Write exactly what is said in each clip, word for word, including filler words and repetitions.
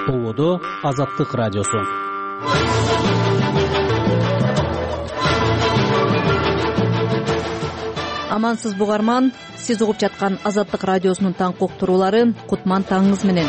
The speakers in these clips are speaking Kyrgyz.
Болодо Азаттык радиосу. Амансыз бугарман, сиз угуп жаткан Азаттык радиосунун таң коктуруулары. Кутман таңыңыз менен.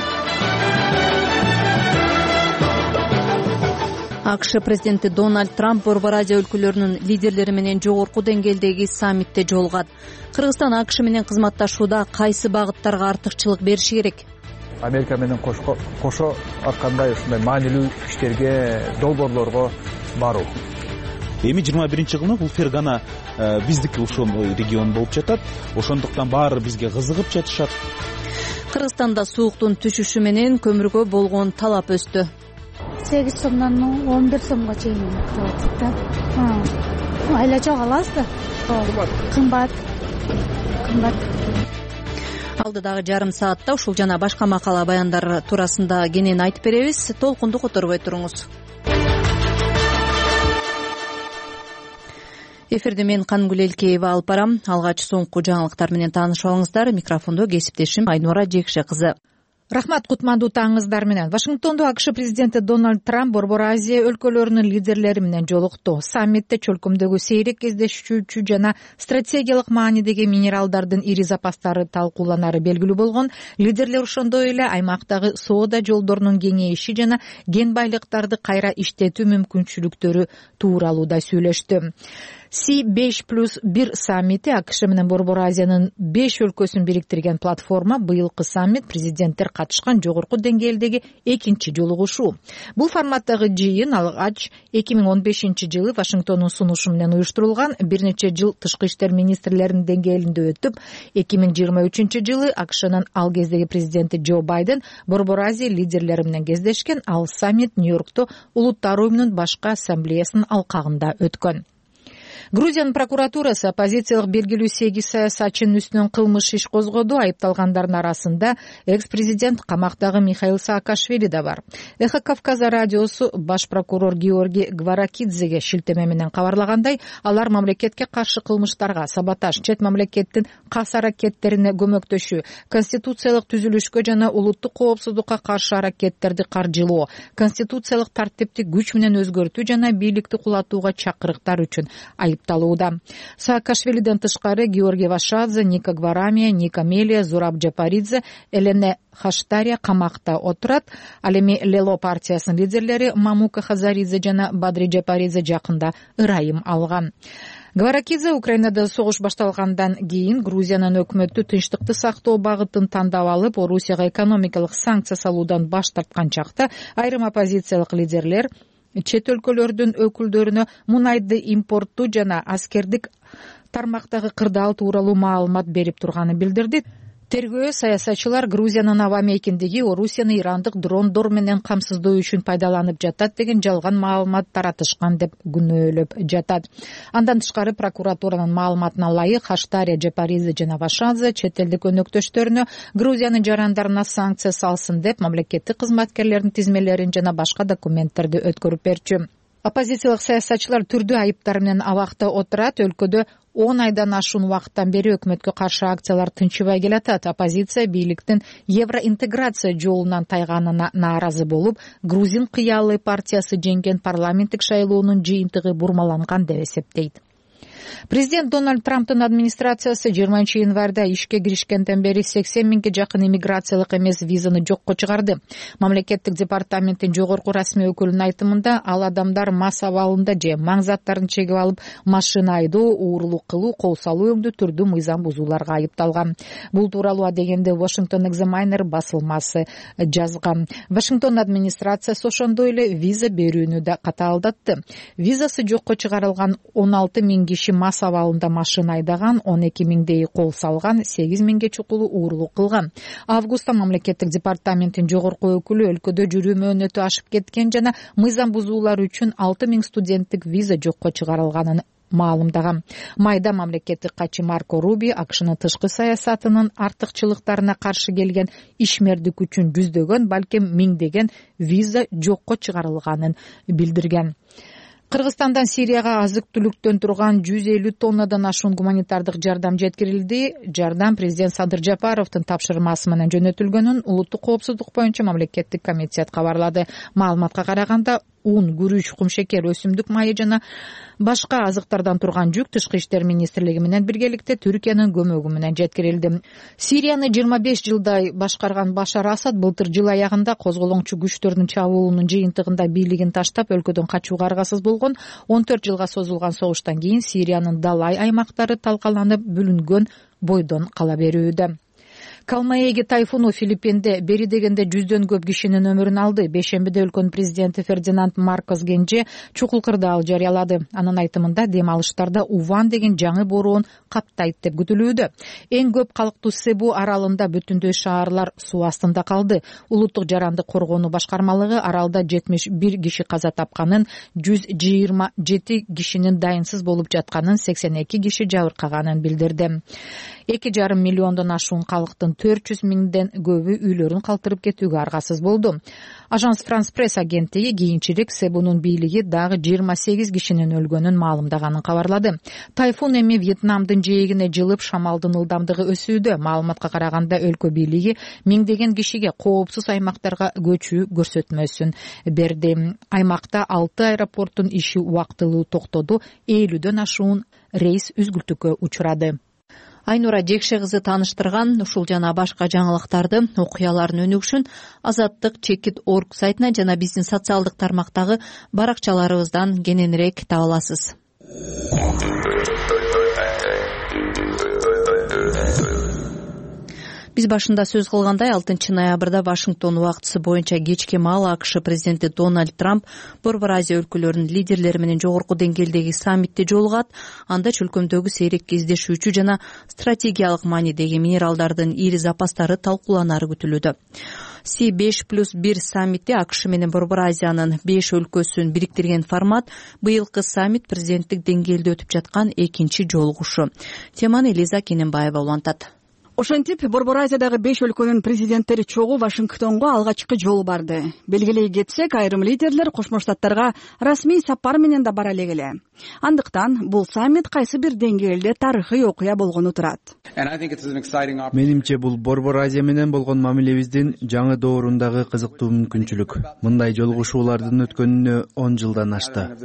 АКШ президенти Дональд Трамп Борбор Азия өлкөлөрүнүн лидерлери менен жогорку деңгээлдеги саммитте жолугат. Кыргызстан АКШ менен кызматташууда кайсы багыттарга артыкчылык бериши керек? Америка менен кошо аркандай ушундай маанилүү иштерге, долбоорлорго баруу. Эми жыйырма биринчи кылымда бул Фергана биздики ушул регион болуп жатат. Ошондуктан баары бизге кызыгып жатышат. Кыргызстанда сууктун түшүшү менен көмүргө болгон талап өстү. сегиз сомдон он бир сомго чейин кырып атат да. Айла жок алабыз да. Кымбат. Кымбат. Алдыдагы жарым саатта ушул жана башка макала баяндар туурасында кенен айтып беребиз. Толкунду которбой туруңуз. Эфирде мен Кангүл Элкеева алып барам. Алгач соңку жаңылыктар менен таанышып алыңыздар. Микрофондо кесиптешим Айнура Жекше кызы. Рахмат, кутмандуу таңыңыздар менен. Вашингтондо АКШ президенти Дональд Трамп Борбор Азия өлкөлөрүнүн лидерлери менен жолукту. Саммитте чөлкөмдөгү сейрек кездешүүчү жана стратегиялык маанидеги минералдардын ири запастары талкууланары белгилүү болгон. Лидерлер ошондой эле аймактагы соода жолдорунун кеңейиши жана кен байлыктарды кайра иштетүү мүмкүнчүлүктөрү тууралуу да сүйлөштү. Си беш плюс бир саммити АКШ менен Борбор Азиянын беш өлкөсүн бириктирген платформа. Быйылкы саммит президенттер катышкан жогорку деңгээлдеги экинчи жолугушуу. Бул форматтагы жыйын алгач эки миң он бешинчи жылы Вашингтондун сунушу менен уюштурулган. Бир нече жыл тышкы иштер министрлеринин деңгээлинде өтүп, эки миң жыйырма үчүнчү жылы АКШнын ал кездеги президенти Джо Байден Борбор Азия лидерлери менен кездешкен. Ал саммит Нью-Йоркто Улуттар уюмунун башкы ассамблеясынын алкагында өткөн. Грузиянын прокуратурасы оппозициялык белгилүү сегиз саясатчынын үстүнөн кылмыш иш козгоду. Айыпталгандардын арасында экс-президент камактагы Михаил Саакашвили да бар. Эхо Кавказа радиосу баш прокурор Георгий Гваракидзеге шилтеме менен кабарлагандай, алар мамлекетке каршы кылмыштарга, саботаж, чет мамлекеттин кас аракеттерине көмөктөшүү, конституциялык түзүлүшкө жана улуттук коопсуздукка каршы аракеттерди каржылоо, конституциялык тартипти күч менен өзгөртүү жана бийликти кулатууга чакырыктар үчүн айыпталууда. Саакашвилиден тышкары Георгий Вашадзе, Ника Гварамия, Ника Мелия, Зураб Джапаридзе, Элене Хаштария камакта отурат. Ал эми Лело партиясынын лидерлери Мамука Хазаридзе жана Бадри Джапаридзе жакында ырайым алган. Гваракидзе Украинада согуш башталгандан кийин Грузиянын өкмөтү тынчтыкты сактоо багытын тандап алып, Орусияга экономикалык санкция салуудан баш тарткан чакта айрым оппозициялык лидерлер чет өлкөлөрдүн өкүлдөрүнө мунайды импорттуу жана аскердик тармактагы кырдаал тууралуу маалымат берип турганын билдирди. Тергөө саясатчылар Грузиянын аба мейкиндеги Орусияны ирандык дрондор менен камсыздоо үчүн пайдаланып жатат деген жалган маалымат таратышкан деп күнөөлөп жатат. Андан тышкары прокуратуранын маалыматына ылайык Хаштария, Джапаридзе жана Вашадзе чет элдик өнөктөштөрүнө Грузиянын жарандарына санкция салсын деп мамлекеттик кызматкерлердин тизмелерин жана башка документтерди өткөрүп берчү. Оппозициялык саясатчылар түрдүү айыптар менен абакта отурат. Өлкөдө он айдан ашуун убакыттан бери өкмөткө каршы акциялар тынчыбай келатат. Оппозиция бийликтин евроинтеграция жолунан тайганына нааразы болуп, Грузин кыялы партиясы жеңген парламенттик шайлоонун жыйынтыгы бурмаланган деп эсептейт. Президент Дональд Трамптын администрациясы жыйырманчы январда ишке киришкенден бери сексен миңге жакын иммиграциялык эмес визаны жокко чыгарды. Мамлекеттик департаменттин жогорку расмий өкүлүнүн айтымында, ал адамдар мас абалында же маң заттарын чегип алып, машина айдоо, уурулук кылуу, кол салуу өңдүү түрдүү мыйзам бузууларга айыпталган. Бул тууралуу адегенде Washington Examiner басылмасы жазган. Вашингтон администрациясы ошондой эле виза берүүнү да катаалдатты. Визасы жокко чыгарылган он алты миң киши мас абалында машина айдаган, он эки миңдей кол салган, сегиз миңге чукулу уурулук кылган. Августта мамлекеттик департаменттин жогорку өкүлү өлкөдө жүрүү мөөнөтү ашып кеткен жана мыйзам бузуулар үчүн алты миң студенттик виза жокко чыгарылганын маалымдаган. Майда мамлекеттик катчы Марко Руби АКШнын тышкы саясатынын артыкчылыктарына каршы келген ишмердик үчүн жүздөгөн, балким миңдеген виза жокко чыгарылганын билдирген. Кыргызстандан Сирияга азык түлүктөн турган жүз элүү тоннадан ашуун гуманитардык жардам жеткирилди. Жардам президент Садыр Жапаровдун тапшырмасы менен жөнөтүлгөнүн улуттук коопсуздук боюнча мамлекеттик комитет кабарлады. Маалыматка караганда ун, күрүч, кумшекер, өсүмдүк майы жана башка азыктардан турган жүк Тышкы иштер министрлиги менен биргеликте Түркиянын көмөгү менен жеткирилди. Сирияны жыйырма беш жылдай башкарган Башар Асад былтыр жыл аягында козголоңчу күчтөрдүн чабуулунун жыйынтыгында бийлигин таштап өлкөдөн качууга аргасыз болгон. он төрт жылга созулган согуштан кийин Сириянын далай аймактары талкаланып бүлүнгөн бойдон кала берүүдө. Калмаеги тайфуну Филиппинде бери дегенде жүздөн көп кишинин өмүрүн алды. Бешембиде өлкөнүн президенти Фердинанд Маркос Генже чукул кырдаал жарыялады. Анын айтымында дем алыштарда Уван деген жаңы бороон каптайт деп күтүлүүдө. Эң көп калктуу Себу аралында бүтүндөй шаарлар суу астында калды. Улуттук жарандык коргонуу башкармалыгы аралда жетимиш бир киши каза тапканын, жүз жыйырма жети кишинин дайынсыз болуп жатканын, сексен эки киши жабыркаганын билдирди. эки жарым миллиондон ашуун калктын төрт жүз миңден көбү үйлөрүн калтырып кетүүгө аргасыз болду. Ажанс Франс Пресс агенттиги кийинчерээк Себунун бийлиги дагы жыйырма сегиз кишинин өлгөнүн маалымдаганын кабарлады. Тайфун эми Вьетнамдын жээгине жылып, шамалдын ылдамдыгы өсүүдө. Маалыматка караганда өлкө бийлиги миңдеген кишиге коопсуз аймактарга көчүү көрсөтмөсүн берди. Аймакта алты аэропорттун иши убактылуу токтоду, элүүдөн ашуун рейс үзгүлтүккө учурады. Айнура Жекше кызы тааныштырган ушул жана башка жаңылыктарды, окуялардын өнүгүшүн Азаттык чекит точка орг сайтына жана биздин социалдык тармактагы баракчаларыбыздан кененирээк таба аласыз. Биз башында сөз кылгандай, алтынчы ноябрда Вашингтон убактысы боюнча кечки маал АКШ президенти Дональд Трамп Борбор Азия өлкөлөрүнүн лидерлери менен жогорку деңгээлдеги саммитте жолугат. Анда чөлкөмдөгү сейрек кездешүүчү жана стратегиялык маанидеги минералдардын ири запастары талкууланары күтүлүүдө. Си беш плюс бир саммити АКШ менен Борбор Азиянын беш өлкөсүн бириктирген формат. Быйылкы саммит президенттик деңгээлде өтүп жаткан экинчи жолугушу. Теманы Элиза Кененбаева улантат. Ошентип, Борбор Азиядагы беш өлкөнүн президенттери чогуу Вашингтонго алгачкы жолу барды. Белгилей кетсек, айрым лидерлер Кошмо Штаттарга расмий сапар менен да бара элек. Андыктан бул саммит кайсы бир деңгээлде тарыхый окуя болгону турат. Менимче бул Борбор Азия менен болгон мамилебиздин жаңы доорундагы кызыктуу мүмкүнчүлүк. Мындай жолугушуулардын өткөнүнө он жылдан ашты.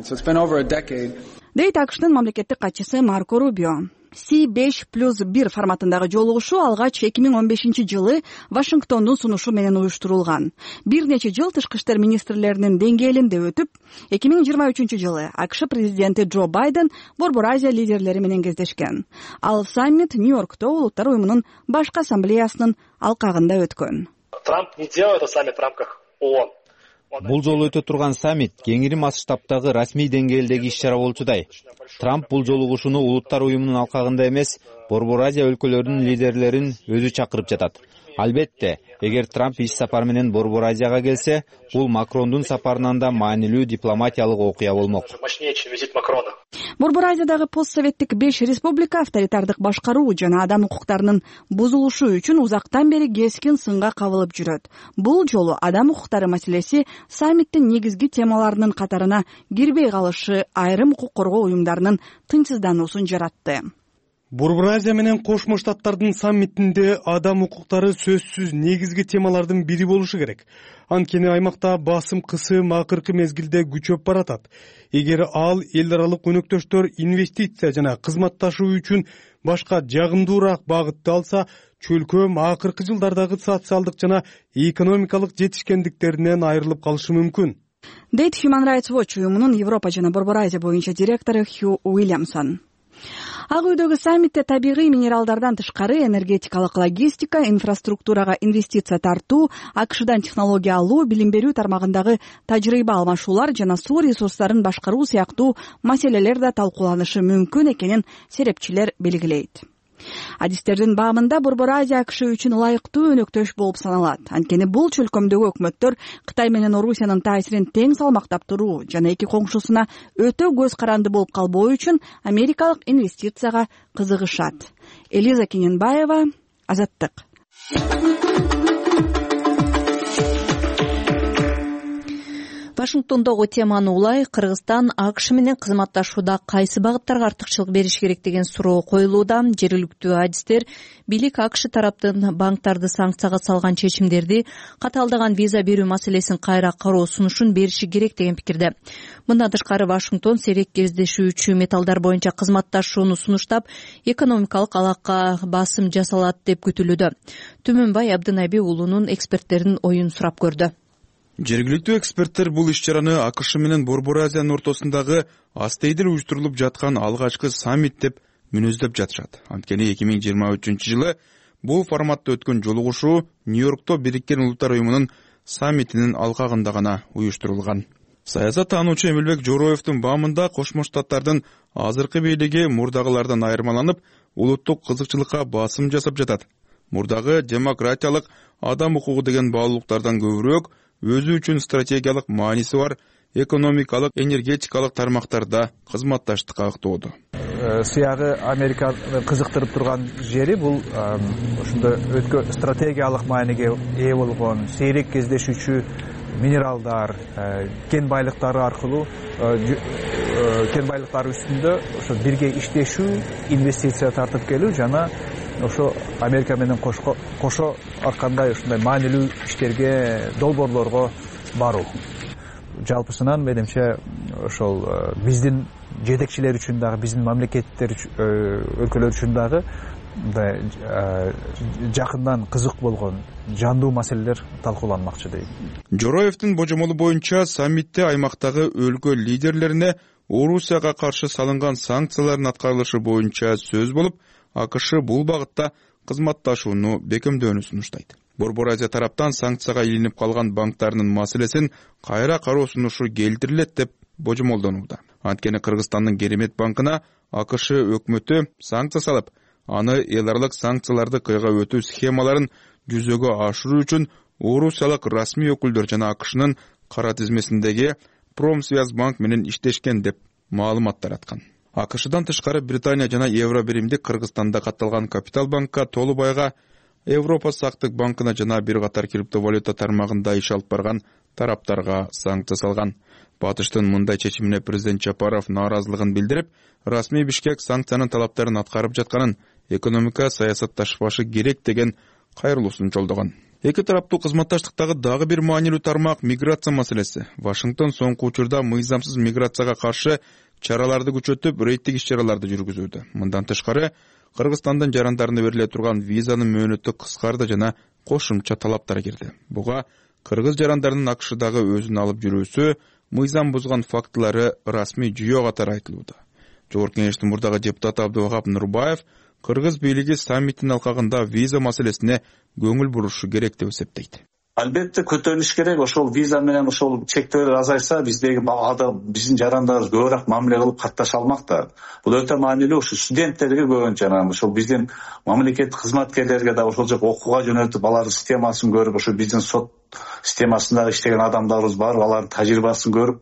Дейт АКШтын мамлекеттик катчысы Марко Рубио. Си беш плюс бир форматындагы жолугушуу алгач эки миң он бешинчи жылы Вашингтондун сунушу менен уюштурулган. Бир нече жыл тышкы иштер министрлеринин деңгээлинде өтүп, эки миң жыйырма үчүнчү жылы АКШ президенти Джо Байден Борбор Азия лидерлери менен кездешкен. Ал саммит Нью-Йоркто Улуттар уюмунун башкы ассамблеясынын алкагында өткөн. Трамп не делал это саммит в рамках ООН. Бул жолу өтө турган саммит кеңири масштабтагы расмий деңгээлдеги иш-чара болчудай. Трамп бул жолугушууну Улуттар уюмунун алкагында эмес, Борбор Азия өлкөлөрүнүн лидерлерин өзү чакырып жатат. Албетте, эгер Трамп иш сапар менен Борбор Азияга келсе, бул Макрондун сапарынан да маанилүү дипломатиялык окуя болмок. Борбор Азиядагы постсоветтик беш республика авторитардык башкаруу жана адам укуктарынын бузулушу үчүн узактан бери кескин сынга кабылып жүрөт. Бул жолу адам укуктары маселеси саммиттин негизги темаларынын катарына кирбей калышы айрым укук коргоо уюмдарынын тынчсыздануусун жаратты. Борбор Азия менен Кошмо Штаттардын саммитинде адам укуктары сөзсүз негизги темалардын бири болушу керек. Анткени аймакта басым кысым акыркы мезгилде күчөп баратат. Эгер ал эл аралык өнөктөштөр инвестиция жана кызматташуу үчүн башка жагымдуураак багытты алса, чөлкөм акыркы жылдардагы социалдык жана экономикалык жетишкендиктеринен айрылып калышы мүмкүн. Дейт Human Rights Watch уюмунун Европа жана Борбор Азия боюнча директору Хью Уильямсон. Ак үйдөгү саммитте табигый минералдардан тышкары энергетикалык логистика, инфраструктурага инвестиция тартуу, АКШдан технология алуу, билим берүү тармагындагы тажрыйба алмашуулар жана суу ресурстарын башкаруу сыяктуу маселелер да талкууланышы мүмкүн экенин серепчилер белгилейт. Адистердин баамында Борбор Азия АКШ үчүн ылайыктуу өнөктөш болуп саналат. Анткени бул чөлкөмдөгү өкмөттөр Кытай менен Орусиянын таасирин тең салмактап туруу жана эки коңшусуна өтө көз каранды болуп калбоо үчүн америкалык инвестицияга кызыгышат. Элиза Кененбаева, Азаттык. Вашингтондогу теманы улай Кыргызстан АКШ менен кызматташууда кайсы багыттарга артыкчылык бериш керек деген суроо коюлууда. Жергиликтүү адистер бийлик АКШ тараптын банктарды санкцияга салган чечимдерди катаалдаган виза берүү маселесин кайра кароо сунушун бериши керек деген пикирде. Мындан тышкары Вашингтон сейрек кездешүүчү металлдар боюнча кызматташууну сунуштап, экономикалык алакка басым жасалат деп күтүлүүдө. Түмөнбай Абдынаби уулунун эксперттердин оюн сурап көрдү. Жергиликтүү эксперттер бул иш-чараны АКШ менен Борбор Азиянын ортосундагы астейдил уюштурулуп жаткан алгачкы саммит деп мүнөздөп жатышат. Анткени эки миң жыйырма үчүнчү жылы бул форматта өткөн жолугушуу Нью-Йоркто Бириккен Улуттар уюмунун саммитинин алкагында гана уюштурулган. Саясат таануучу Эмилбек Жороевдун баамында Кошмо Штаттардын азыркы бийлиги мурдагылардан айырмаланып, улуттук кызыкчылыкка басым жасап жатат. Мурдагы демократиялык, адам укугу деген баалуулуктардан көбүрөөк өзү үчүн стратегиялык мааниси бар экономикалык, энергетикалык тармактарда кызматташтыкка ыктоодо. Сыягы Американы кызыктырып турган жери бул ошондо өткө стратегиялык мааниге ээ болгон сейрек кездешүүчү минералдар, кен байлыктары аркылуу кен байлыктары үстүндө ошо бирге иштешүү, инвестиция тартып келүү жана ошо Америка менен кошо аркандай ушундай маанилүү иштерге, долбоорлорго баруу. Жалпысынан менимче ошол биздин жетекчилер үчүн дагы, биздин мамлекеттер өлкөлөр үчүн дагы жакындан кызык болгон жандуу маселелер талкууланмакчы дейм. Жороевдин божомолу боюнча саммитте аймактагы өлкө лидерлерине Орусияга каршы салынган санкциялардын аткарылышы боюнча сөз болуп, АКШ бул багытта кызматташууну бекемдөөнү сунуштайт. Борбор Азия тараптан санкцияга илинип калган банктардын маселесин кайра кароо сунушу келтирилет деп божомолдонууда. Анткени Кыргызстандын Керемет банкына АКШ өкмөтү санкция салып, аны эл аралык санкцияларды кыйга өтүү схемаларын жүзөгө ашыруу үчүн Орусиялык расмий өкүлдөр жана АКШнын кара тизмесиндеги Промсвязьбанк менен иштешкен деп маалымат тараткан. АКШдан тышкары Британия жана Евробиримдик Кыргызстанда катталган Капитал банкка, Толубайга, Европа сактык банкына жана бир катар криптовалюта тармагында иш алып барган тараптарга санкция салган. Батыштын мындай чечимине президент Жапаров нааразылыгын билдирип, расмий Бишкек санкциянын талаптарын аткарып жатканын, экономика саясатташпашы керек деген кайрылуусун жолдогон. Эки тараптуу кызматташтыктагы дагы бир маанилүү тармак миграция маселеси. Вашингтон соңку учурда мыйзамсыз миграцияга каршы чараларды күчөтүп, рейдтик иш-чараларды жүргүзүүдө. Мындан тышкары, Кыргызстандын жарандарына бериле турган визанын мөөнөтү кыскарды жана кошумча талаптар кирди. Буга кыргыз жарандарынын АКШдагы өзүн алып жүрүүсү, мыйзам бузган фактылары расмий жүйө катары айтылууда. Жогорку Кеңештин мурдагы депутаты Абдывахап Нурбаев кыргыз бийлиги саммиттин алкагында виза маселесине көңүл бурушу керек деп эсептейт. Албетте көтөрүлүш керек. Ошол виза менен ошол чектөөлөр азайса, биздеги биздин жарандарыбыз көбүрөөк мамиле кылып катташа алмак да. Бул өтө маанилүү. Ошо студенттерге көбүнчө жана ошол биздин мамлекеттик кызматкерлерге да ошол жак окууга жөнөтүп, алардын системасын көрүп, ошо биздин сот системасында иштеген адамдарыбыз бар, алардын тажрыйбасын көрүп,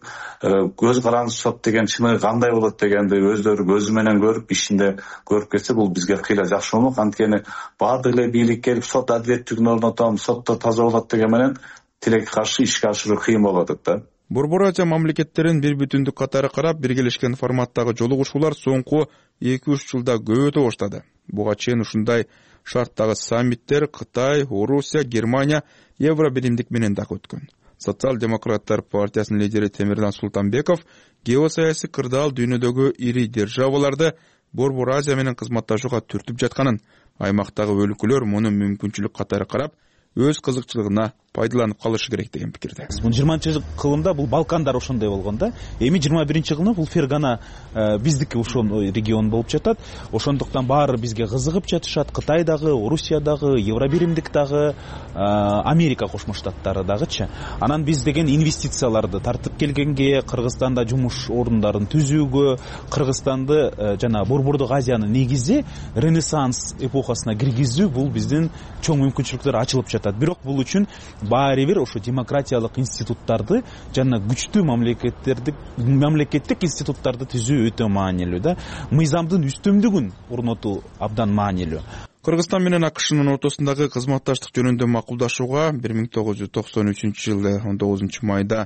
көз каранды сот деген чыныгы кандай болот дегенди өздөрү көзү менен көрүп, ишинде көрүп кетсе, бул бизге кыйла жакшы болмок. Анткени баардык эле бийлик келип сот адилеттүүлүгүн орнотом, сотто таза болот деген менен тилекке каршы ишке ашыруу кыйын болуп атат да. Борбор Азия мамлекеттерин бир бүтүндүк катары карап, биргелешкен форматтагы жолугушуулар соңку эки үч жылда көбөйтө баштады. Буга чейин ушундай шарттагы саммиттер Кытай, Орусия, Германия, Евробиримдик менен дагы өткөн. Социал-демократтар партиясынын лидери Темирлан Султанбеков геосаясий кырдаал дүйнөдөгү ири державаларды Борбор Азия менен кызматташууга түртүп жатканын, аймактагы өлкөлөр муну мүмкүнчүлүк катары карап, өз кызыкчылыгына пайдаланып калышы керек деген пикирде. жыйырманчы кылымда бул Балкандар ошондой болгон да. Эми жыйырма биринчи кылымда бул Фергана биздики ошол регион болуп жатат. Ошондуктан баары бизге кызыгып жатышат. Кытай дагы, Орусия дагы, Евробиримдик дагы, Америка Кошмо Штаттары дагычы. Анан биз деген инвестицияларды тартып келгенге, Кыргызстанда жумуш орундарын түзүүгө, Кыргызстанды жана Борбордук Азиянын негизи Ренессанс эпохасына киргизүү бул биздин чоң мүмкүнчүлүктөр ачылып жатат. Бирок бул үчүн баары бир ошо демократиялык институттарды жана күчтүү мамлекеттерди мамлекеттик институттарды түзүү өтө маанилүү да. Мыйзамдын үстөмдүгүн орнотуу абдан маанилүү. Кыргызстан менен АКШнын ортосундагы кызматташтык жөнүндө макулдашууга бир миң тогуз жүз токсон үчүнчү жылы он тогузунчу майда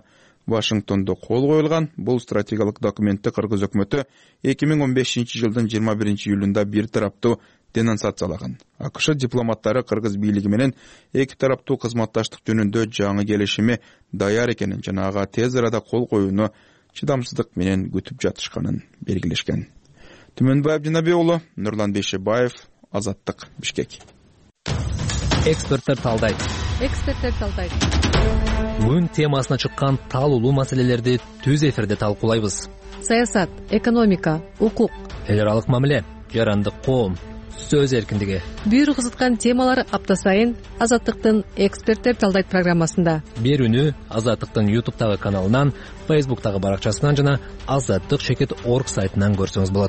Вашингтондо кол коюлган. Бул стратегиялык документти Кыргыз өкмөтү эки миң он бешинчи жылдын жыйырма биринчи июлунда бир тараптуу денонсациялаган. АКШ дипломаттары Кыргыз бийлиги менен эки тараптуу кызматташтык жөнүндө жаңы келишими даяр экенин жана ага тез арада кол коюуну чыдамсыздык менен күтүп жатышканын белгилешкен. Түмөнбаев Жанабек уулу, Нурлан Бейшебаев, Азаттык, Бишкек. Эксперттер талдайт. Эксперттер талдайт. Күн темасына чыккан талуулуу маселелерди түз эфирде талкуулайбыз. Саясат, экономика, укук, эл аралык мамиле, жарандык коом, сөз эркиндиги. Бир кызыткан темалар апта сайын Азаттыктын Эксперттер талдайт программасында. Берүүнү Азаттыктын ютубтагы каналынан, фейсбуктагы баракчасынан жана азаттык чекит точка орг сайтынан көрсөңүз болот.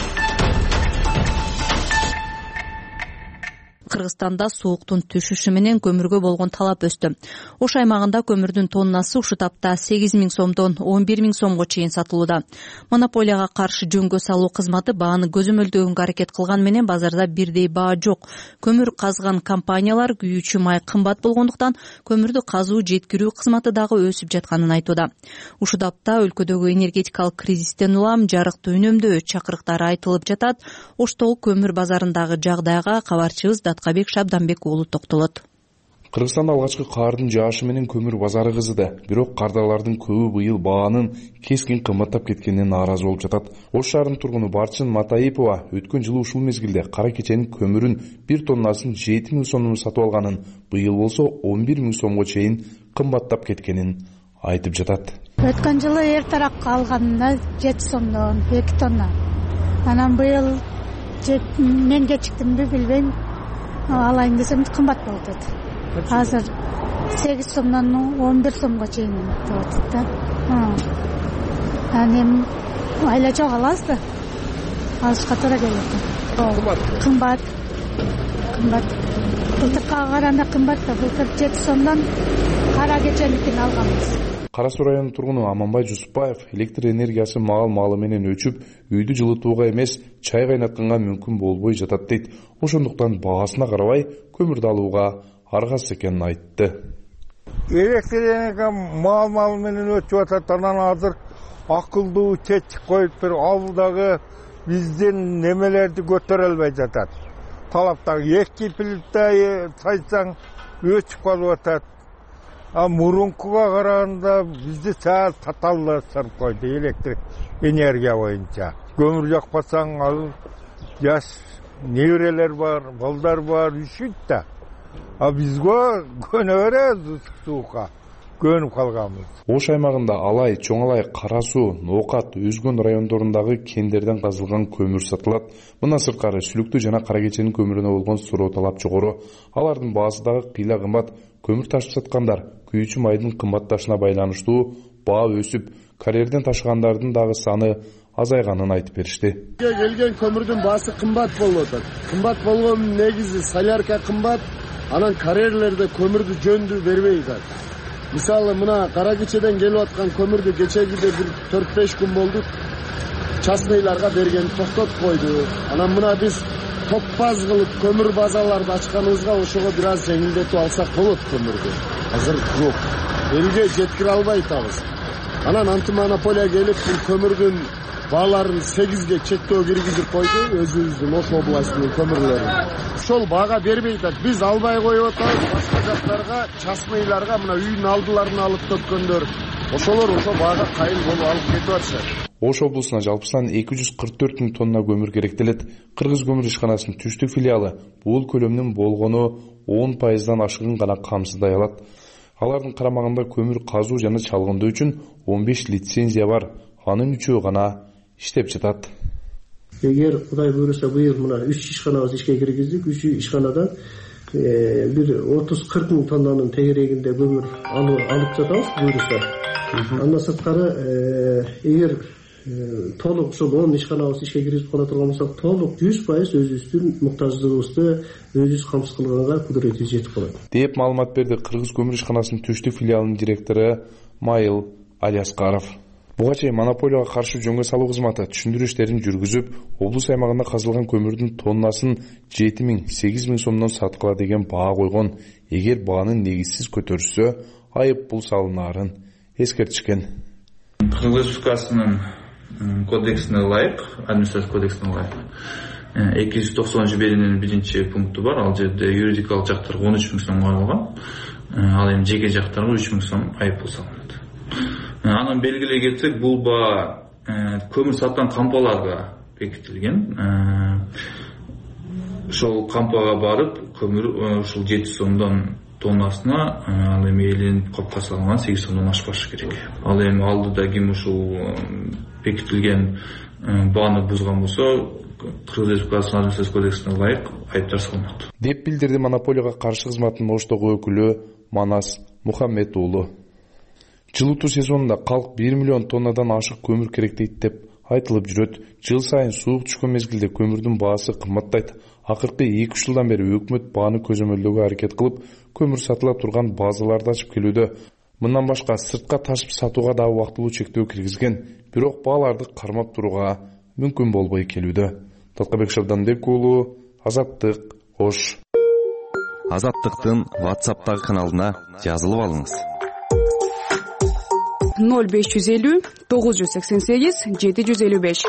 Кыргызстанда сууктун түшүшү менен көмүргө болгон талап өстү. Ош аймагында көмүрдүн тоннасы ушул тапта сегиз миң сомдон он бир миң сомго чейин сатылууда. Монополияга каршы жөнгө салуу кызматы бааны көзөмөлдөгөнгө аракет кылган менен базарда бирдей баа жок. Көмүр казган компаниялар күйүүчү май кымбат болгондуктан көмүрдү казуу жеткирүү кызматы дагы өсүп жатканын айтууда. Ушул тапта өлкөдөгү энергетикалык кризистен улам жарыкты үнөмдөө чакырыктары айтылып жатат. Оштогу көмүр базарындагы жагдайга кабарчыбыз Кабек Шабданбек уулу токтолот. Кыргызстанда алгачкы кардын жаашы менен көмүр базары кызыды. Бирок кардарлардын көбү быйыл баанын кескин кымбаттап кеткенине нааразы болуп жатат. Ош шаарынын тургуну Барчын Матаипова өткөн жылы ушул мезгилде кара кеченин көмүрүн бир тоннасын жети миң сомдон сатып алганын, быйыл болсо он бир миң сомго чейин кымбаттап кеткенин айтып жатат. Өткөн жылы эр тарапка алганында жети сомдон эки тонна. Анан быйыл мен кечиктимби билбейм. Алайын десем кымбат болуп атат. Азыр сегиз сомдон он бир сомго чейин деп атат да. Анан айла жок алабыз да. Алышка туура келет. Кымбат. Кымбат. Кымбат. Былтыркыга караганда кымбат да. Былтыр жети сомдон кара кеченикин алганбыз. Кара Суу районунун тургуну Аманбай Жусупбаев электр энергиясы маал-маалы менен өчүп, үйдү жылытууга эмес, чай кайнатканга мүмкүн болбой жатат дейт. Ошондуктан баасына карабай көмүрдү алууга аргасыз экенин айтты. Электр энергия маал-маалы менен өчүп атат. Анан азыр акылдуу чечик коюп бир ауылдагы биздин немелерди көтөрө албай жатат. Талаптагы эки плита сайсаң өчүп калып атат. А мурункуга караганда бизди саат татаалдаштырып койду электр энергия боюнча. Көмүр жакпасаң ал жаш неберелер бар, балдар бар, үшүт да. А бизге көнө беребиз суукка. Көнүп калганбыз. Ош аймагында Алай, Чоң Алай, Кара Суу, Ноокат, Өзгөн райондорундагы кендерден казылган көмүр сатылат. Мындан сырткары Сүлүктүү жана Кара Кеченин көмүрүнө болгон суроо талап жогору. Алардын баасы дагы кыйла кымбат. Көмүр ташып саткандар күйүүчү майдын кымбатташына байланыштуу баа өсүп, карьерден ташыгандардын дагы саны азайганын айтып беришти. Келген көмүрдүн баасы кымбат болуп атат. Кымбат болгонун негизи солярка кымбат, анан карьерлерде көмүрдү жөндү бербей атат. Мисалы мына Кара Кечеден келип аткан көмүрдү кечегиде бир төрт беш күн болду частныйларга берген токтотуп койду. Анан мына биз топпаз кылып көмүр базаларды ачканыбызга ошого бир аз жеңилдетип алсак болот көмүрдү. Азыр жок. Элге жеткире албай атабыз. Анан антимонополия келип бул көмүрдүн бааларын сегизге чектөө киргизип койду, өзүбүздүн Ош областынын көмүрлөрүн. Ошол баага бербей атат. Биз албай коюп атабыз башка жактарга, частныйларга, мына үйдүн алдыларына алып төккөндөр. Ошолор ошо баага кайын болуп алып кетип атышат. Ош облусуна жалпысынан эки жүз кырк төрт миң тонна көмүр керектелет. Кыргыз көмүр ишканасынын түштүк филиалы бул көлөмдүн болгону он пайыздан ашыгын гана камсыздай алат. Алардын карамагында көмүр казуу жана чалгындоо үчүн он беш лицензия бар. Анын үчөө гана иштеп жатат. Эгер Кудай буйруса быйыл мына үч ишканабыз ишке киргиздик. үч ишканадан бир отуз кырк миң тоннанын тегерегинде көмүр алып жатабыз буйруса. Андан сырткары эгер толук ушул он ишканабыз ишке киргизип кала турган болсок, толук жүз пайыз өзүбүздүн муктаждыгыбызды өзүбүз камсыз кылганга кудуретибиз жетип калат деп маалымат берди Кыргыз көмүр ишканасынын түштүк филиалынын директору Майыл Алияскаров. Буга чейин монополияга каршы жөнгө салуу кызматы түшүндүрүү иштерин жүргүзүп, облус аймагында казылган көмүрдүн тоннасын жети миң сегиз миң сомдон саткыла деген баа койгон. Эгер баанын негизсиз көтөрүлсө, айып пул салынаарын эскертишкен. Кыргыз Республикасынын кодексине ылайык, административдик кодексине ылайык эки жүз токсонунчу беренин биринчи пункту бар. Ал жерде юридикалык жактарга он үч миң сом коюлган. Ал эми жеке жактарга үч миң сом айыппул салынат. Анан белгилей кетсек, бул баа көмүр саткан кампаларга бекитилген. Ошол кампага барып, көмүр ушул жети сомдон тоннасына ал эми эленип капка салынган сегиз сомдон ашпашы керек. Ал эми алдыда ким ушул бекитилген бааны бузган болсо, Кыргыз Республикасынын административдик кодексине ылайык айыптар салынат деп билдирди монополияга каршы кызматтын Оштогу өкүлү Манас Мухаммед уулу. Жылытуу сезонунда калк бир миллион тоннадан ашык көмүр керек дейт деп айтылып жүрөт. Жыл сайын суук түшкөн мезгилде көмүрдүн баасы кымбаттайт. Акыркы эки үч жылдан бери өкмөт бааны көзөмөлдөөгө аракет кылып, көмүр сатыла турган базаларды ачып келүүдө. Мындан башка сыртка ташып сатууга да убактылуу чектөө киргизген, бирок бааларды кармап турууга мүмкүн болбой келүүдө. Талкабек Шабданбек уулу, Азаттык, Ош. Азаттыктын WhatsApp'тагы каналына жазылып алыңыз. ноль беш жүз элүү тогуз жүз сексен сегиз жети жүз элүү беш.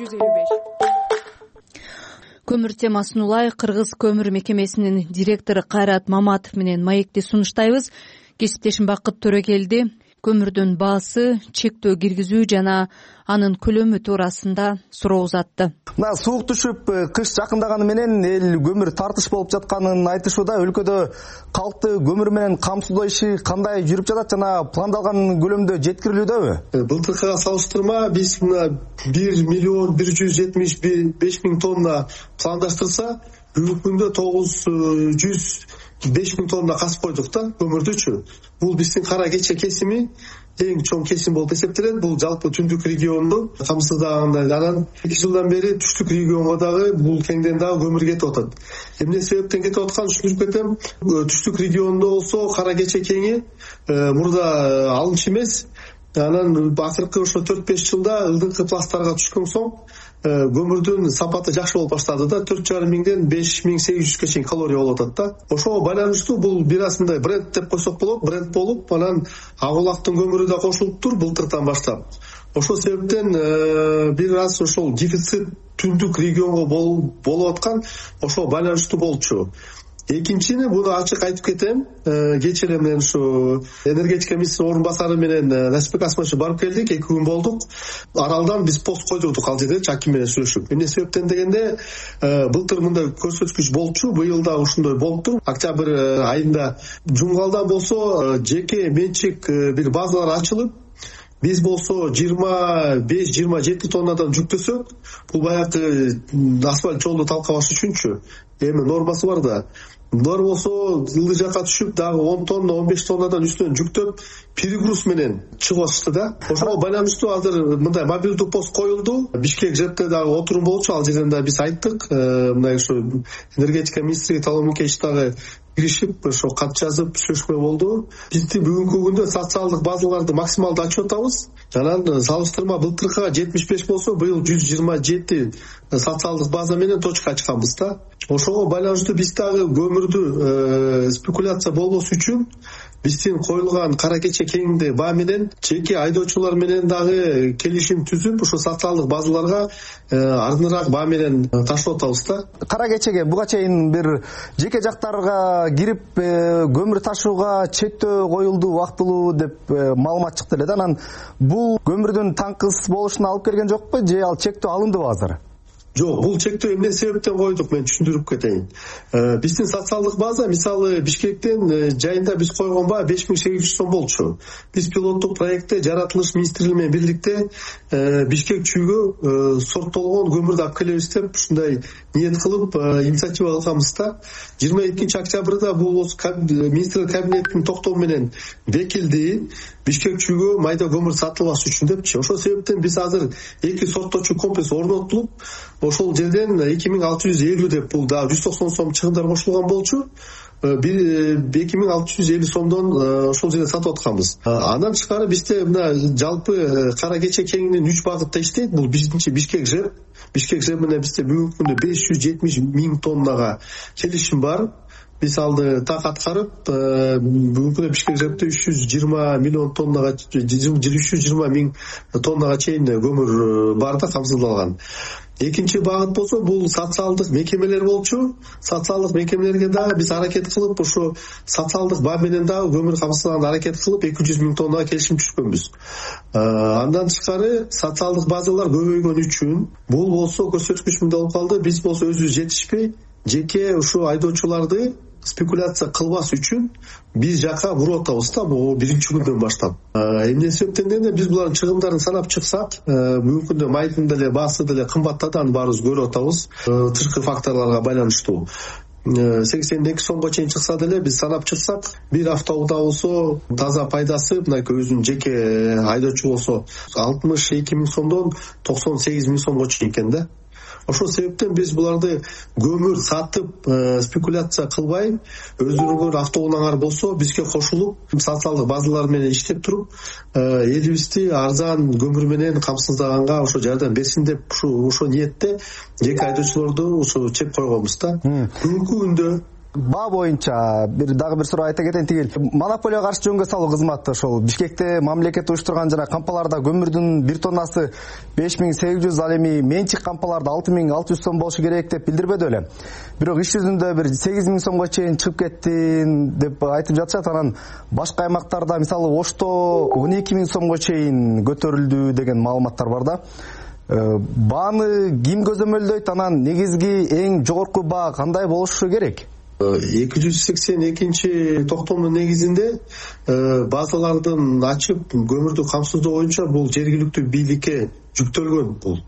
Көмүр темасын улай Кыргыз көмүр мекемесинин директору Кайрат Маматов менен маекти сунуштайбыз. Кесиптешим Бакыт Төрөкелди көмүрдүн баасы, чектөө киргизүү жана анын көлөмү туурасында суроо узатты. Мына суук түшүп, кыш жакындаганы менен эл көмүр тартыш болуп жатканын айтышууда. Өлкөдө калкты көмүр менен камсыздоо иши кандай жүрүп жатат жана пландалган көлөмдө жеткирилүүдөбү? Былтыркыга салыштырма биз мына бир миллион бир жүз жетимиш беш миң тонна пландаштырса, бүгүнкү күндө тогуз жүз беш миң тонна касып койдук да көмүрдүчү. Бул биздин кара кече кесими эң чоң кесим болуп эсептелет. Бул жалпы түндүк регионду камсыздагандай. Анан эки жылдан бери түштүк регионго дагы бул кеңден дагы көмүр кетип атат. Эмне себептен кетип атканын түшүндүрүп кетем. Түштүк региондо болсо кара кече кеңи мурда алынчу эмес. Анан акыркы ошо төрт беш жылда ылдыңкы пласттарга түшкөн соң көмүрдүн сапаты жакшы болуп баштады да. төрт жарым миңден беш миң сегиз жүзгө чейин калория болуп атат да. Ошого байланыштуу бул бир асындай бренд деп койсок болот. Бренд болуп, анан ак улактын көмүрү да кошулуптур былтыртан баштап. Ошол себептен бир аз ошол дефицит түндүк регионго болуп аткан, ошого байланыштуу болчу. Экинчини буну ачык айтып кетем. Кечээ эле менен ушу энергетика министринин орун басары менен Насипбек Асмановичке барып келдик, эки күн болдук. Аралдан биз пост койдук ал жерде Аким менен сүйлөшүп. Эмне себептен дегенде, былтыр мындай көрсөткүч болчу, быйыл да ушундай болуптур. Октябрь айында Жумгалда болсо жеке менчик бир базалар ачылып, биз болсо жыйырма беш жыйырма жети тоннадан жүктөсөк, бул баягы асфальт жолду талкабаш үчүнчү. Эми нормасы бар да. Булар болсо ылдый жакка түшүп дагы он тонна он беш тоннадан үстүнөн жүктөп перегруз менен чыгып атышты да. Ошого байланыштуу азыр мындай мобилдүү пост коюлду. Бишкек ЖЭПте дагы отурум болчу, ал жерден да биз айттык. Мындай ушу энергетика министри Таломукевич дагы киришип, ошо кат жазып сүйлөшмө болду. Бизди бүгүнкү күндө социалдык базаларды максималдуу ачып атабыз. Анан салыштырма былтыркыга жетимиш беш болсо, быйыл жүз жыйырма жети социалдык база менен точка ачканбыз да. Ошого байланыштуу биз дагы көмүрдү спекуляция болбосу үчүн биздин коюлган кара кече кеңинде баа менен жеке айдоочулар менен дагы келишим түзүп, ошо социалдык базаларга арзаныраак баа менен ташлап атабыз да. Кара кечеге буга чейин бир жеке жактарга кирип көмүр ташууга чектөө коюлду убактылуу деп маалымат чыкты эле да. Анан бул көмүрдүн таңкыс болушуна алып келген жокпу же ал чектөө алындыбы азыр? Жок, бул чектөө эмне себептен койдук, мен түшүндүрүп кетейин. Биздин социалдык база, мисалы Бишкектен жайында биз койгон баа беш миң сегиз жүз сом болчу. Биз пилоттук проектте жаратылыш министрлиги менен бирдикте Бишкек чүйгө сорттолгон көмүрдү алып келебиз деп ушундай ниет кылып инициатива алганбыз да. жыйырма экинчи октябрда бул министрлер кабинетинин токтому менен бекилди. Бишкек чүйгө майда көмүр сатылбаш үчүн депчи. Ошол себептен биз азыр эки сорттоочу комплекс орнотулуп, ошол жерден эки миң алты жүз элүү деп бул да жүз токсон сом чыгымдар кошулган болчу. эки миң алты жүз элүү сомдон ошол жерде сатып атканбыз. Андан тышкары бизде мына жалпы кара кече кеңинин үч багытта иштейт. Бул биринчи Бишкек ЖЭП. Бишкек ЖЭП менен бизде бүгүнкү күндө беш жүз жетимиш миң тоннага келишим бар. биз алды так аткарып бүгүнкү күндө Бишкек жакта үч жүз жыйырма миллион тоннага үч жүз жыйырма миң тоннага чейин көмүр бар да камсыздалган. Экинчи багыт болсо бул социалдык мекемелер болчу. Социалдык мекемелерге дагы биз аракет кылып, ошо социалдык баа менен дагы көмүр камсыздаганга аракет кылып эки жүз миң тоннага келишим түзгөнбүз. Андан тышкары социалдык базалар көбөйгөн үчүн бул болсо көрсөткүч мындай болуп калды. Биз болсо өзүбүз жетишпей жеке ушу айдоочуларды спекуляция кылбас үчүн биз жака буруп атабыз да, бул биринчи күндөн баштап. Эмне себептен дегенде биз булардын чыгымдарын санап чыксак, бүгүнкү күндө майдын деле баасы деле кымбаттады, аны баарыбыз көрүп атабыз. Тышкы факторлорго байланыштуу сексен эки сомго чейин чыкса деле биз санап чыксак, бир автобуста болсо таза пайдасы мынакей өзүнүн жеке айдоочу болсо алтымыш эки миң сомдон токсон сегиз миң сомго чейин экен да. Ошол себептен биз буларды көмүр сатып спекуляция кылбай, өздөрүңөр автоунаңар болсо бизге кошулуп, социалдык базалар менен иштеп туруп, элибизди арзан көмүр менен камсыздаганга ошо жардам берсин деп ушу ошо ниетте жеке айдоочулорду ошо чеп койгонбуз да. Бүгүнкү күндө баа боюнча бир дагы бир суроо айта кетейин. Тигил монополияга каршы жөнгө салуу кызматы ошол Бишкекте мамлекет уюштурган жана кампаларда көмүрдүн бир тоннасы беш миң сегиз жүз, ал эми менчик кампаларда алты миң алты жүз сом болушу керек деп билдирбеди беле. Бирок иш жүзүндө бир сегиз миң сомго чейин чыгып кеттин деп айтып жатышат. Анан башка аймактарда, мисалы Ошто он эки миң сомго чейин көтөрүлдү деген маалыматтар бар да. Бааны ким көзөмөлдөйт? Анан негизги эң жогорку баа кандай болушу керек? эки жүз сексен экинчи токтомдун негизинде базалардын ачып көмүрдү камсыздоо боюнча бул жергиликтүү бийликке жүктөлгөн. Бул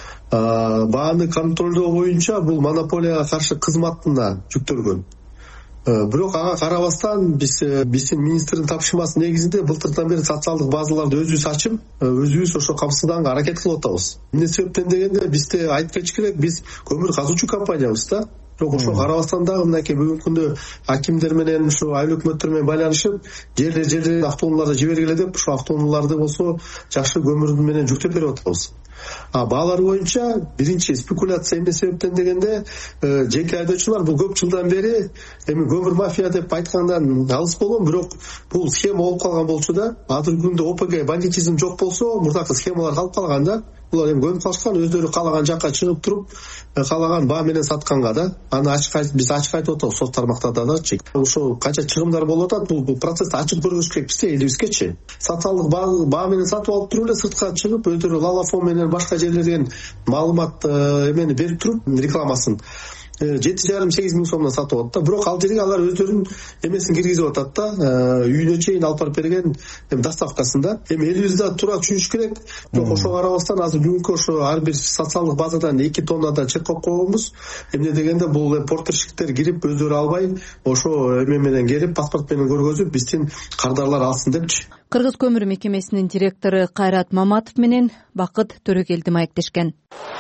бааны контролдоо боюнча бул монополияга каршы кызматына жүктөлгөн. Бирок ага карабастан биз биздин министрдин тапшырмасы негизинде былтырдан бери социалдык базаларды өзүбүз ачып, өзүбүз ошо камсыздаганга аракет кылып атабыз. Эмне себептен дегенде бизде айтып кетиш керек, биз көмүр казуучу компаниябыз да. Бирок ошо карабастан дагы мынакей бүгүнкү күндө акимдер менен ушу айыл өкмөттөр менен байланышып, жерлер жерлер автоунааларда жибергиле деп, ошо автоунааларды болсо жакшы көмүр менен жүктөп берип атабыз. А баалар боюнча биринчи спекуляция эмне себептен дегенде, жеке айдоочулар бул көп жылдан бери эми көмүр мафия деп айткандан алыс болгон, бирок бул схема болуп калган болчу да. Азыркы күндө ОПГ бандитизм жок болсо, мурдакы схемалар калып калган да. Булар эми көнүп калышкан, өздөрү каалаган жакка чыгып туруп, каалаган баа менен сатканга да. Аны ачык биз ачык айтып атабыз сот тармактарда дачы. Ошо канча чыгымдар болуп атат, бул процессти ачык көрүш керек бизде, элибизгечи. Социалдык баа менен сатып алып туруп эле сыртка чыгып, өздөрү лалафон менен башка жерлерден маалымат эмени берип туруп рекламасын жети жарым сегиз миң сомдон сатып алат да. Бирок ал жерге алар өздөрүнүн эмесин киргизип атат да, үйүнө чейин алып барып берген эми доставкасын да. Эми элибизде туура түшүнүш керек. Бирок ошого карабастан азыр бүгүнкү ошо ар бир социалдык базадан эки тоннадан чек коюп койгонбуз. Эмне дегенде бул портершиктер кирип өздөрү албай, ошо эме менен келип паспорт менен көргөзүп биздин кардарлар алсын депчи. Кыргыз көмүр мекемесинин директору Кайрат Маматов менен Бакыт Төрөгелди маектешкен.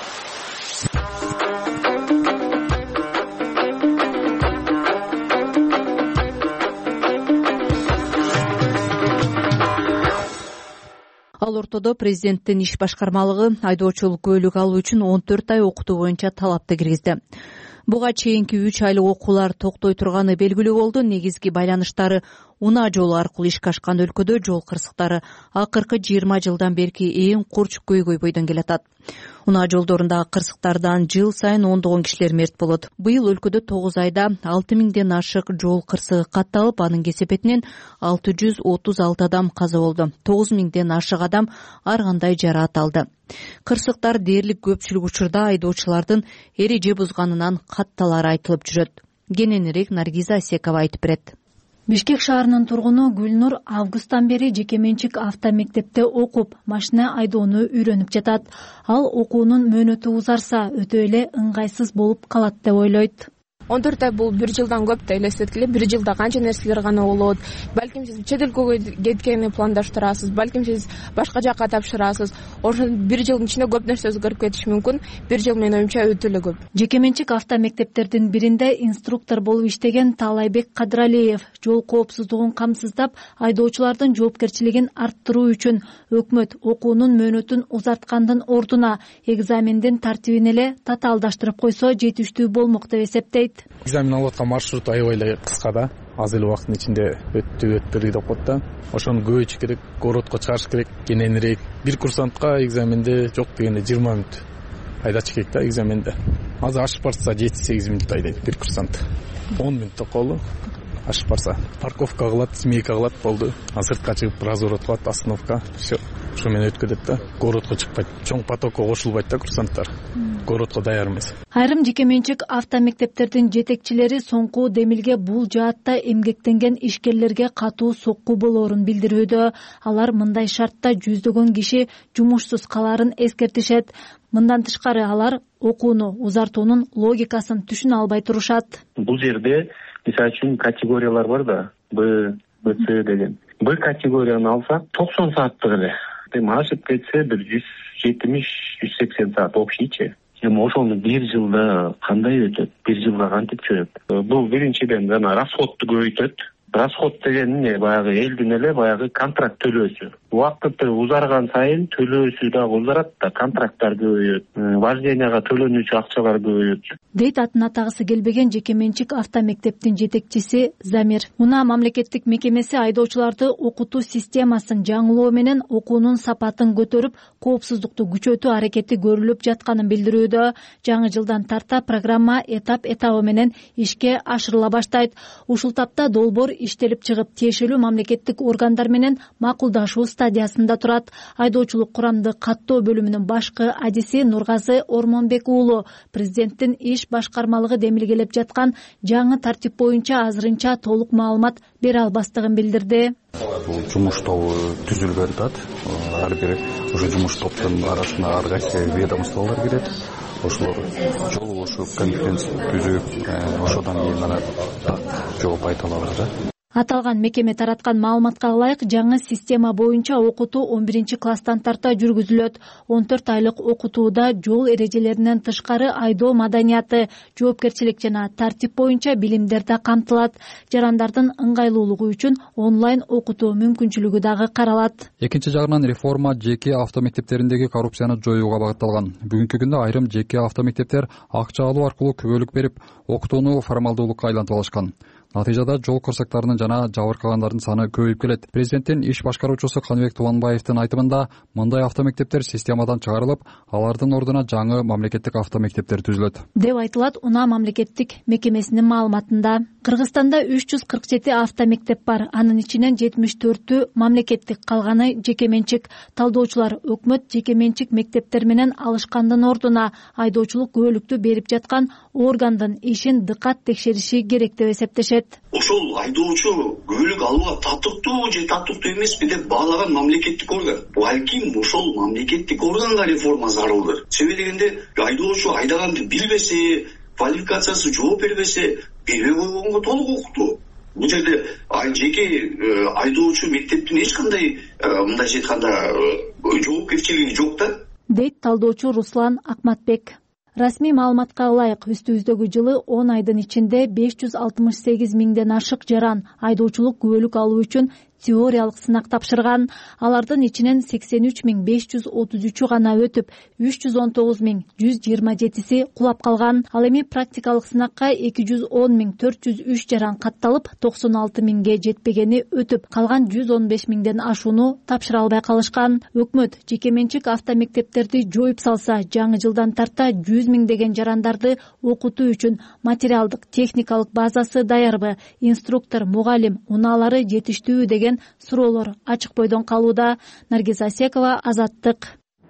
Ал ортодо президенттин иш башкармалыгы айдоочулук куөлүк алуу үчүн он төрт ай окутуу боюнча талапты киргизди. Буга чейинки үч айлык окуулар токтой турганы белгилүү болду. Негизги байланыштары унаа жолу аркылуу ишке ашкан өлкөдө жол кырсыктары акыркы жыйырма жылдан берки эң курч көйгөй бойдон келатат. Унаа жолдорундагы кырсыктардан жыл сайын ондогон кишилер мерт болот. Быйыл өлкөдө тогуз айда алты миңден ашык жол кырсыгы катталып, анын кесепетинен алты жүз отуз алты адам каза болду. тогуз миңден ашык адам ар кандай жараат алды. Кырсыктар дээрлик көпчүлүк учурда айдоочулардын эреже бузганынан катталары айтылып жүрөт. Кененирээк Наргиза Асекова айтып берет. Бишкек шаарынын тургуну Гүлнур августтан бери жеке менчик автомектепте окуп, машина айдоону үйрөнүп жатат. Ал окуунун мөөнөтү узарса, өтө эле ыңгайсыз болуп калат деп ойлойт. он төрт ай бул бир жылдан көп да элестеткиле. Бир жылда канча нерселер гана болот. Балким сиз чет өлкөгө кеткени пландаштырасыз, балким сиз башка жакка тапшырасыз. Ошо бир жылдын ичинде көп нерсе өзгөрүп кетиши мүмкүн. Бир жыл менин оюмча өтө эле көп. Жеке менчик автомектептердин биринде инструктор болуп иштеген Таалайбек Кадыралиев жол коопсуздугун камсыздап, айдоочулардын жоопкерчилигин арттыруу үчүн өкмөт окуунун мөөнөтүн узарткандын ордуна экзамендин тартибин эле татаалдаштырып койсо жетиштүү болмок деп эсептейт. дейт. Экзамен алып аткан маршрут аябай эле кыска да, аз эле убакыттын ичинде өттү өттүрдү деп коет да. Ошону көбөйтүш керек, городко чыгарыш керек, кененирээк. Бир курсантка экзаменде жок дегенде жыйырма мүнөт айдачу керек да экзаменде. Азыр ашып барса жети сегиз мүнөт айдайт бир курсант. он мүнөт токолу ашып барса. Парковка кылат, змейка кылат, болду. А сыртка чыгып разворот кылат, остановка. Все. Ошо менен өткөзөт да. Городко чыкпайт. Чоң потокко кошулбайт да курсанттар. Городко даяр эмес. Айрым жеке менчик автомектептердин жетекчилери соңку демилге бул жаатта эмгектенген ишкерлерге катуу сокку болоорун билдирүүдө. Алар мындай шартта жүздөгөн киши жумушсуз калаарын эскертишет. Мындан тышкары алар окууну узартуунун логикасын түшүнө албай турушат. Бул жерде мисалы үчүн категориялар бар да, Б, Б, С деген. Б категорияны алсак токсон сааттык эле. Эми ашып кетсе бир жүз жетимиш жүз сексен саат общийчи. Эми ошону бир жылда кандай өтөт? Бир жылга кантип жүрөт? Бул биринчиден жана расходду көбөйтөт. Расход деген эмне? Баягы элдин эле баягы контракт төлөөсү. Убакыты узарган сайын төлөөсү дагы узарат да, контракттар көбөйөт, вожденияга төлөнүүчү акчалар көбөйөт. Дейт атын атагысы келбеген жеке менчик автомектептин жетекчиси Замир. Унаа мамлекеттик мекемеси айдоочуларды окутуу системасын жаңылоо менен окуунун сапатын көтөрүп, коопсуздукту күчөтүү аракети көрүлүп жатканын билдирүүдө. Жаңы жылдан тарта программа этап этабы менен ишке ашырыла баштайт. Ушул тапта долбоор иштелип чыгып, тиешелүү мамлекеттик органдар менен макулдашуу стадиясында турат. Айдоочулук курамды каттоо бөлүмүнүн башкы адиси Нургазы Ормонбек уулу президенттин иш башкармалыгы демилгелеп жаткан жаңы тартип боюнча азырынча толук маалымат бере албастыгын билдирди. Бул жумуш тобу түзүлгөн атат. Ар бир ошо жумуш топтун арасына ар кайсы ведомстволор кирет. Ошолор жолугушуп конференция түзүп, ошодон кийин ана жооп айта алабыз да. Аталган мекеме тараткан маалыматка ылайык жаңы система боюнча окутуу он биринчи класстан тарта жүргүзүлөт. он төрт айлык окутууда жол эрежелеринен тышкары айдоо маданияты, жоопкерчилик жана тартип боюнча билимдер да камтылат. Жарандардын ыңгайлуулугу үчүн онлайн окутуу мүмкүнчүлүгү дагы каралат. Экинчи жагынан реформа жеке автомектептериндеги коррупцияны жоюуга багытталган. Бүгүнкү күндө айрым жеке автомектептер акча алуу аркылуу күбөлүк берип, окутууну формалдуулукка айлантып алышкан. Натыйжада жол кырсыктарынын жана жабыркагандардын саны көбөйүп келет. Президенттин иш башкаруучусу Каныбек Тубанбаевдин айтымында, мындай автомектептер системадан чыгарылып, алардын ордуна жаңы мамлекеттик автомектептер түзүлөт деп айтылат Унаа мамлекеттик мекемесинин маалыматында. Кыргызстанда үч жүз кырк жети автомектеп бар. Анын ичинен жетимиш төртү мамлекеттик, калганы жеке менчик. Талдоочулар өкмөт жеке менчик мектептер менен алышкандын ордуна айдоочулук күбөлүктү берип жаткан органдын ишин дыкат текшериши керек деп эсептешет. Ошол айдоочу күбөлүк алууга татыктуу же татыктуу эмеспи деп баалаган мамлекеттик орган. Балким ошол мамлекеттик органга реформа зарылдыр. Себеби дегенде айдоочу айдаганды билбесе, квалификациясы жооп бербесе, бербей койгонго толук окутуу. Бул жерде жеке айдоочу мектептин эч кандай мындайча айтканда жоопкерчилиги жок да. Дейт талдоочу Руслан Акматбек. Расмий маалыматка ылайык үстүбүздөгү жылы он айдын ичинде беш жүз алтымыш сегиз миңден ашык жаран айдоочулук күбөлүк алуу үчүн теориялык сынак тапшырган. Алардын ичинен сексен үч миң беш жүз отуз үчү гана өтүп, үч жүз он тогуз миң жүз жыйырма жетиси кулап калган. Ал эми практикалык сынакка эки жүз он миң төрт жүз үч жаран катталып, токсон алты миңге жетпегени өтүп, калган жүз он беш миңден ашууну тапшыра албай калышкан. Өкмөт жеке менчик автомектептерди жоюп салса, жаңы жылдан тарта жүз миңдеген жарандарды окутуу үчүн материалдык, техникалык базасы даярбы, инструктор, мугалим, унаалары жетиштүүбү деген суроолор ачык бойдон калууда. Наргиз Асекова, Азаттык.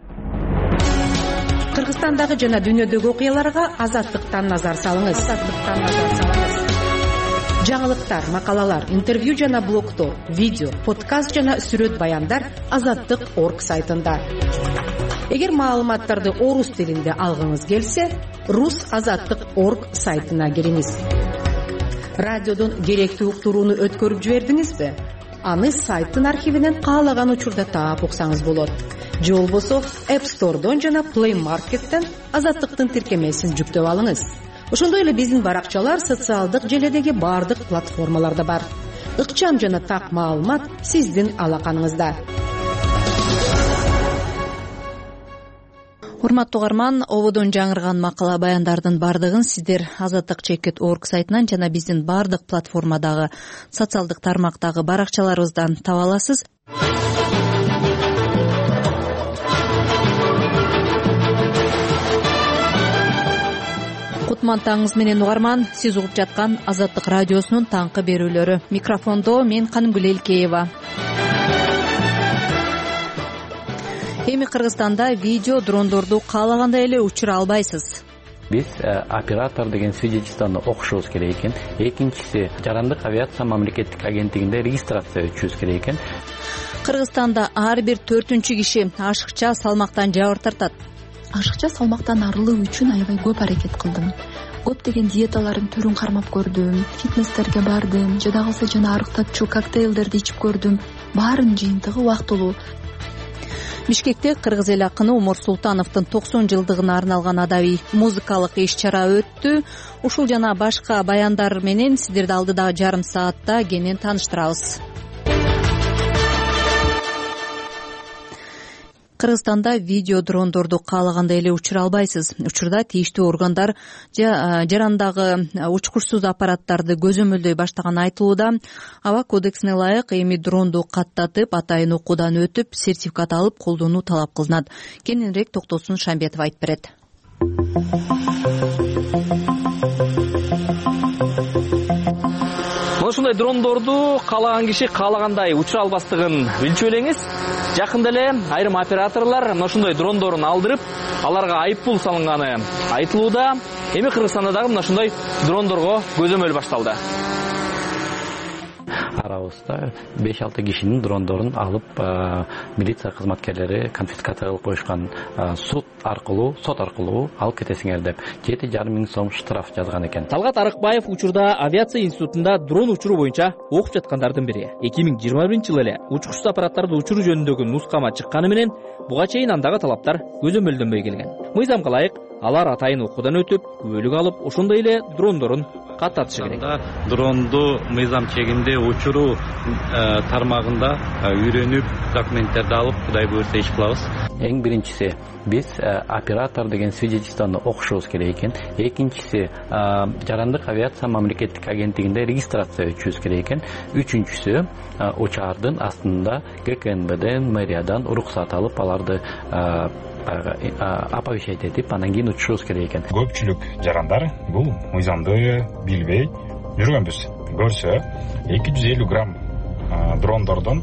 Кыргызстандагы жана дүйнөдөгү окуяларга Азаттыктан назар салыңыз. Азаттыктан назар салыңыз. Жаңылыктар, макалалар, интервью жана блогдор, видео, подкаст жана сүрөт баяндар азаттык точка орг сайтында. Эгер маалыматтарды орус тилинде алгыңыз келсе, рус азаттык точка орг сайтына кириңиз. Радиодон керектүү уктурууну өткөрүп жибердиңизби? Аны сайттын архивинен каалаган учурда таап уксаңыз болот. Же болбосо App Store'дон жана Play Market'тен Азаттыктын тиркемесин жүктөп алыңыз. Ошондой эле биздин баракчалар социалдык желедеги бардык платформаларда бар. Ыкчам жана так маалымат сиздин алаканыңызда. урматтуу угарман, ободон жаңырган макала баяндардын бардыгын сиздер азаттык чекит орг сайтынан жана биздин бардык платформадагы социалдык тармактагы баракчаларыбыздан таба аласыз. Кутман таңыңыз менен угарман, сиз угуп жаткан Азаттык радиосунун таңкы берүүлөрү. Микрофондо мен Канымгүл Элкеева. Эми Кыргызстанда видео дрондорду каалагандай эле учура албайсыз. Биз оператор деген свидетельствону окушубуз керек экен. Экинчиси, жарандык авиация мамлекеттик агенттигинде регистрация өтүшүбүз керек экен. Кыргызстанда ар бир төртүнчү киши ашыкча салмактан жабыр тартат. Ашыкча салмактан арылуу үчүн аябай көп аракет кылдым. Көптөгөн диеталардын түрүн кармап көрдүм, фитнестерге бардым, жада калса жана арыктатчу коктейлдерди ичип көрдүм. Баарын жыйынтыгы убактылуу. Бишкекте кыргыз эл акыны Умур Султановдун токсон жылдыгына арналган адабий музыкалык иш-чара өттү. Ушул жана башка баяндар менен сиздерди алдыдагы жарым саатта кенен тааныштырабыз. Кыргызстанда видео дрондорду каалагандай эле учура албайсыз. Учурда тийиштүү органдар жарандагы учкучсуз аппараттарды көзөмөлдөй баштаганы айтылууда. Аба кодексине ылайык эми дронду каттатып, атайын окуудан өтүп, сертификат алып колдонуу талап кылынат. Кененирээк Токтосун Шамбетов айтып берет. Ушундай дрондорду каалаган киши каалагандай учура албастыгын билчү элеңиз. Жакында эле айрым операторлор ушундай дрондорун алдырып, аларга айыппул салынганы айтылууда. Эми Кыргызстанда дагы ушундай дрондорго көзөмөл башталды. Арабызда беш алты кишинин дрондорун алып, милиция кызматкерлери конфискация кылып коюшкан. Суд аркылуу, сот аркылуу алып кетесиңер деп жети жарым миң сом штраф жазган экен. Талгат Арыкбаев учурда авиация институтунда дрон учуруу боюнча окуп жаткандардын бири. эки миң жыйырма биринчи жылы эле учкучсуз аппараттарды учуруу жөнүндөгү нускама чыкканы менен буга чейин андагы талаптар көзөмөлдөнбөй келген. Мыйзамга ылайык алар атайын окуудан өтүп, күбөлүк алып, ошондой эле дрондорун каттатышы керек. Дронду мыйзам чегинде учуруу тармагында үйрөнүп, документтерди алып, Кудай буйрса иш кылабыз. Эң биринчиси, биз оператор деген свидетельствону окушубуз керек экен. Экинчиси, жарандык авиация мамлекеттик агенттигинде регистрация өтүшүбүз керек экен. Үчүнчүсү, учардын астында ГКНБден, мэриядан уруксат алып, аларды оповещать этип, анан кийин учушубуз керек экен. Көпчүлүк жарандар бул мыйзамды билбей жүргөнбүз. Көрсө эки жүз элүү грамм дрондордун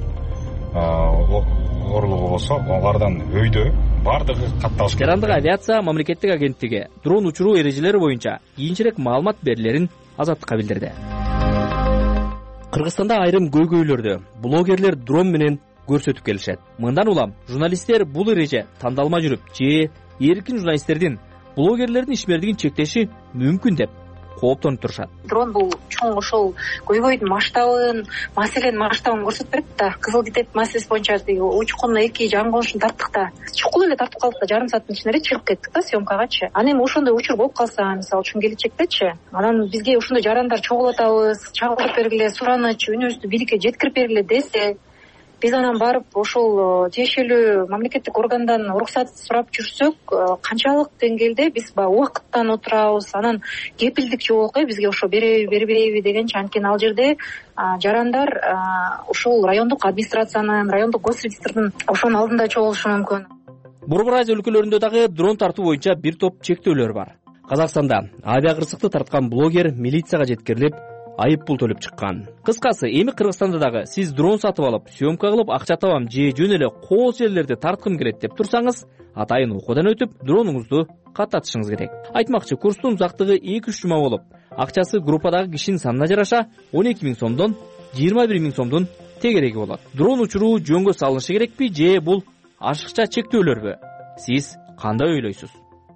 орлугу болсо, алардан өйдө бардыгы катталыш керек. Жарандык авиация мамлекеттик агенттиги дрон учуруу эрежелери боюнча кийинчерээк маалымат берилерин Азаттыкка билдирди. Кыргызстанда айрым көйгөйлөрдү блогерлер дрон менен көрсөтүп келишет. Мындан улам журналисттер бул эреже тандалма жүрүп, же эркин журналисттердин блогерлердин ишмердигин чектеши мүмкүн деп кооптонуп турушат. Дрон бул чоң ошол көйгөйдүн масштабын, маселенин масштабын көрсөтүп берет да. Кызыл китеп маселеси боюнча учкунуна эки жан болушун тарттык да. Чукул эле тартып калдык да, жарым сааттын ичинде чыгып кеттик да съемкагачы. Анан эми ошондой учур болуп калса, мисалы үчүн келечектечи, анан бизге ошондой жарандар чогулуп атабыз, чагырып бергиле, сураныч, үнүбүздү бийликке жеткирип бергиле десе, биз анан барып ошол тиешелүү мамлекеттик органдан уруксат сурап жүрсөк, канчалык деңгээлде биз баягы убакыттан отурабыз, анан кепилдик жок, бизге ошо береби бербейби дегенчи. Анткени ал жерде жарандар ошол райондук администрациянын, райондук госрегистрдин ошонун алдында чогулушу мүмкүн. Борбор Азия өлкөлөрүндө дагы дрон тартуу боюнча бир топ чектөөлөр бар. Казакстанда авиакырсыкты тарткан блогер милицияга жеткирилип, айыппул төлөп чыккан. Кыскасы, эми Кыргызстанда дагы сиз дрон сатып алып, съемка кылып акча табам же жөн эле кооз жерлерди тарткым келет деп турсаңыз, атайын окуудан өтүп, дронуңузду каттатышыңыз керек. Айтмакчы, курстун узактыгы эки үч жума болуп, акчасы группадагы кишинин санына жараша он эки миң сомдон жыйырма бир миң сомдун тегереги болот. Дрон учуруу жөнгө салынышы керекпи же бул ашыкча чектөөлөрбү? Сиз кандай ойлойсуз?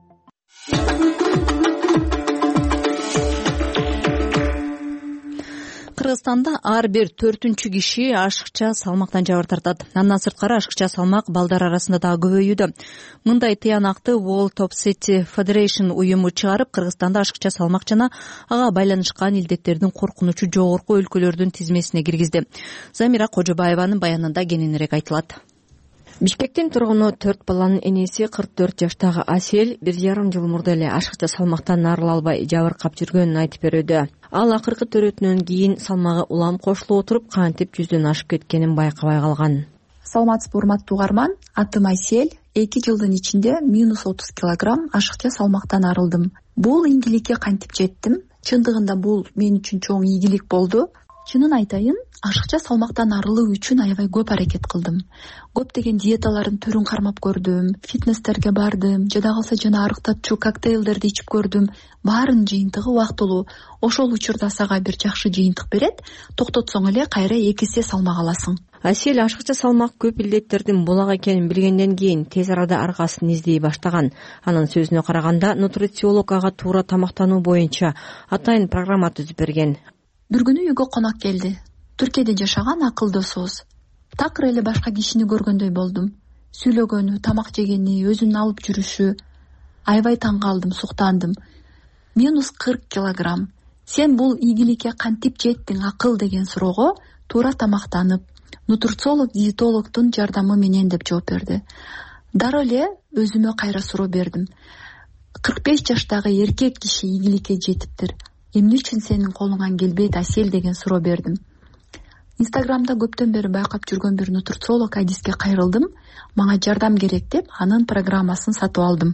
Кыргызстанда ар бир төртүнчү киши ашыкча салмактан жабыр тартат. Андан сырткары ашыкча салмак балдар арасында дагы көбөйүүдө. Мындай тыянакты World Obesity Federation уюму чыгарып, Кыргызстанда ашыкча салмак жана ага байланышкан илдеттердин коркунучу жогорку өлкөлөрдүн тизмесине киргизди. Замира Кожобаеванын баянында кененирээк айтылат. Бишкектин тургуну төрт баланын энеси кырк төрт жаштагы Асель бир жарым жыл мурда эле ашыкча салмактан арыла албай жабыркап жүргөнүн айтып берүүдө. Ал акыркы төрөтүнөн кийин салмагы улам кошулуп отуруп кантип жүздөн ашып кеткенин байкабай калган. Саламатсызбы урматтуу угарман, атым Асель. эки жылдын ичинде минус отуз килограмм ашыкча салмактан арылдым. Бул ийгиликке кантип жеттим? Чындыгында бул мен үчүн чоң ийгилик болду. Чынын айтайын, ашыкча салмактан арылуу үчүн аябай көп аракет кылдым. Көптөгөн диеталардын түрүн кармап көрдүм, фитнестерге бардым, жада калса жана арыктатчу коктейлдерди ичип көрдүм. Баарын жыйынтыгы убактылуу. Ошол учурда сага бир жакшы жыйынтык берет, токтотсоң эле кайра эки эсе салмак аласың. Асель ашыкча салмак көп илдеттердин булак экенин билгенден кийин тез арада аргасын издей баштаган. Анын сөзүнө караганда, нутрициолог ага туура тамактануу боюнча атайын программа түзүп берген. Бир күнү үйгө конок келди. Түркияда жашаган акылдосубуз. Такыр эле башка кишини көргөндөй болдум. Сүйлөгөнү, тамак жегени, өзүн алып жүрүшү аябай таң калдым, суктандым. минус кырк килограмм. Сен бул ийгиликке кантип жеттиң акыл деген суроого туура тамактанып, нутрициолог диетологдун жардамы менен деп жооп берди. Дароо эле өзүмө кайра суроо бердим. кырк беш жаштагы эркек киши ийгиликке жетиптир. Эмне үчүн сенин колуңан келбейт Асель деген суроо бердим. Инстаграмда көптөн бери байкап жүргөн бир нутрициолог адиске кайрылдым. Мага жардам керек деп анын программасын сатып алдым.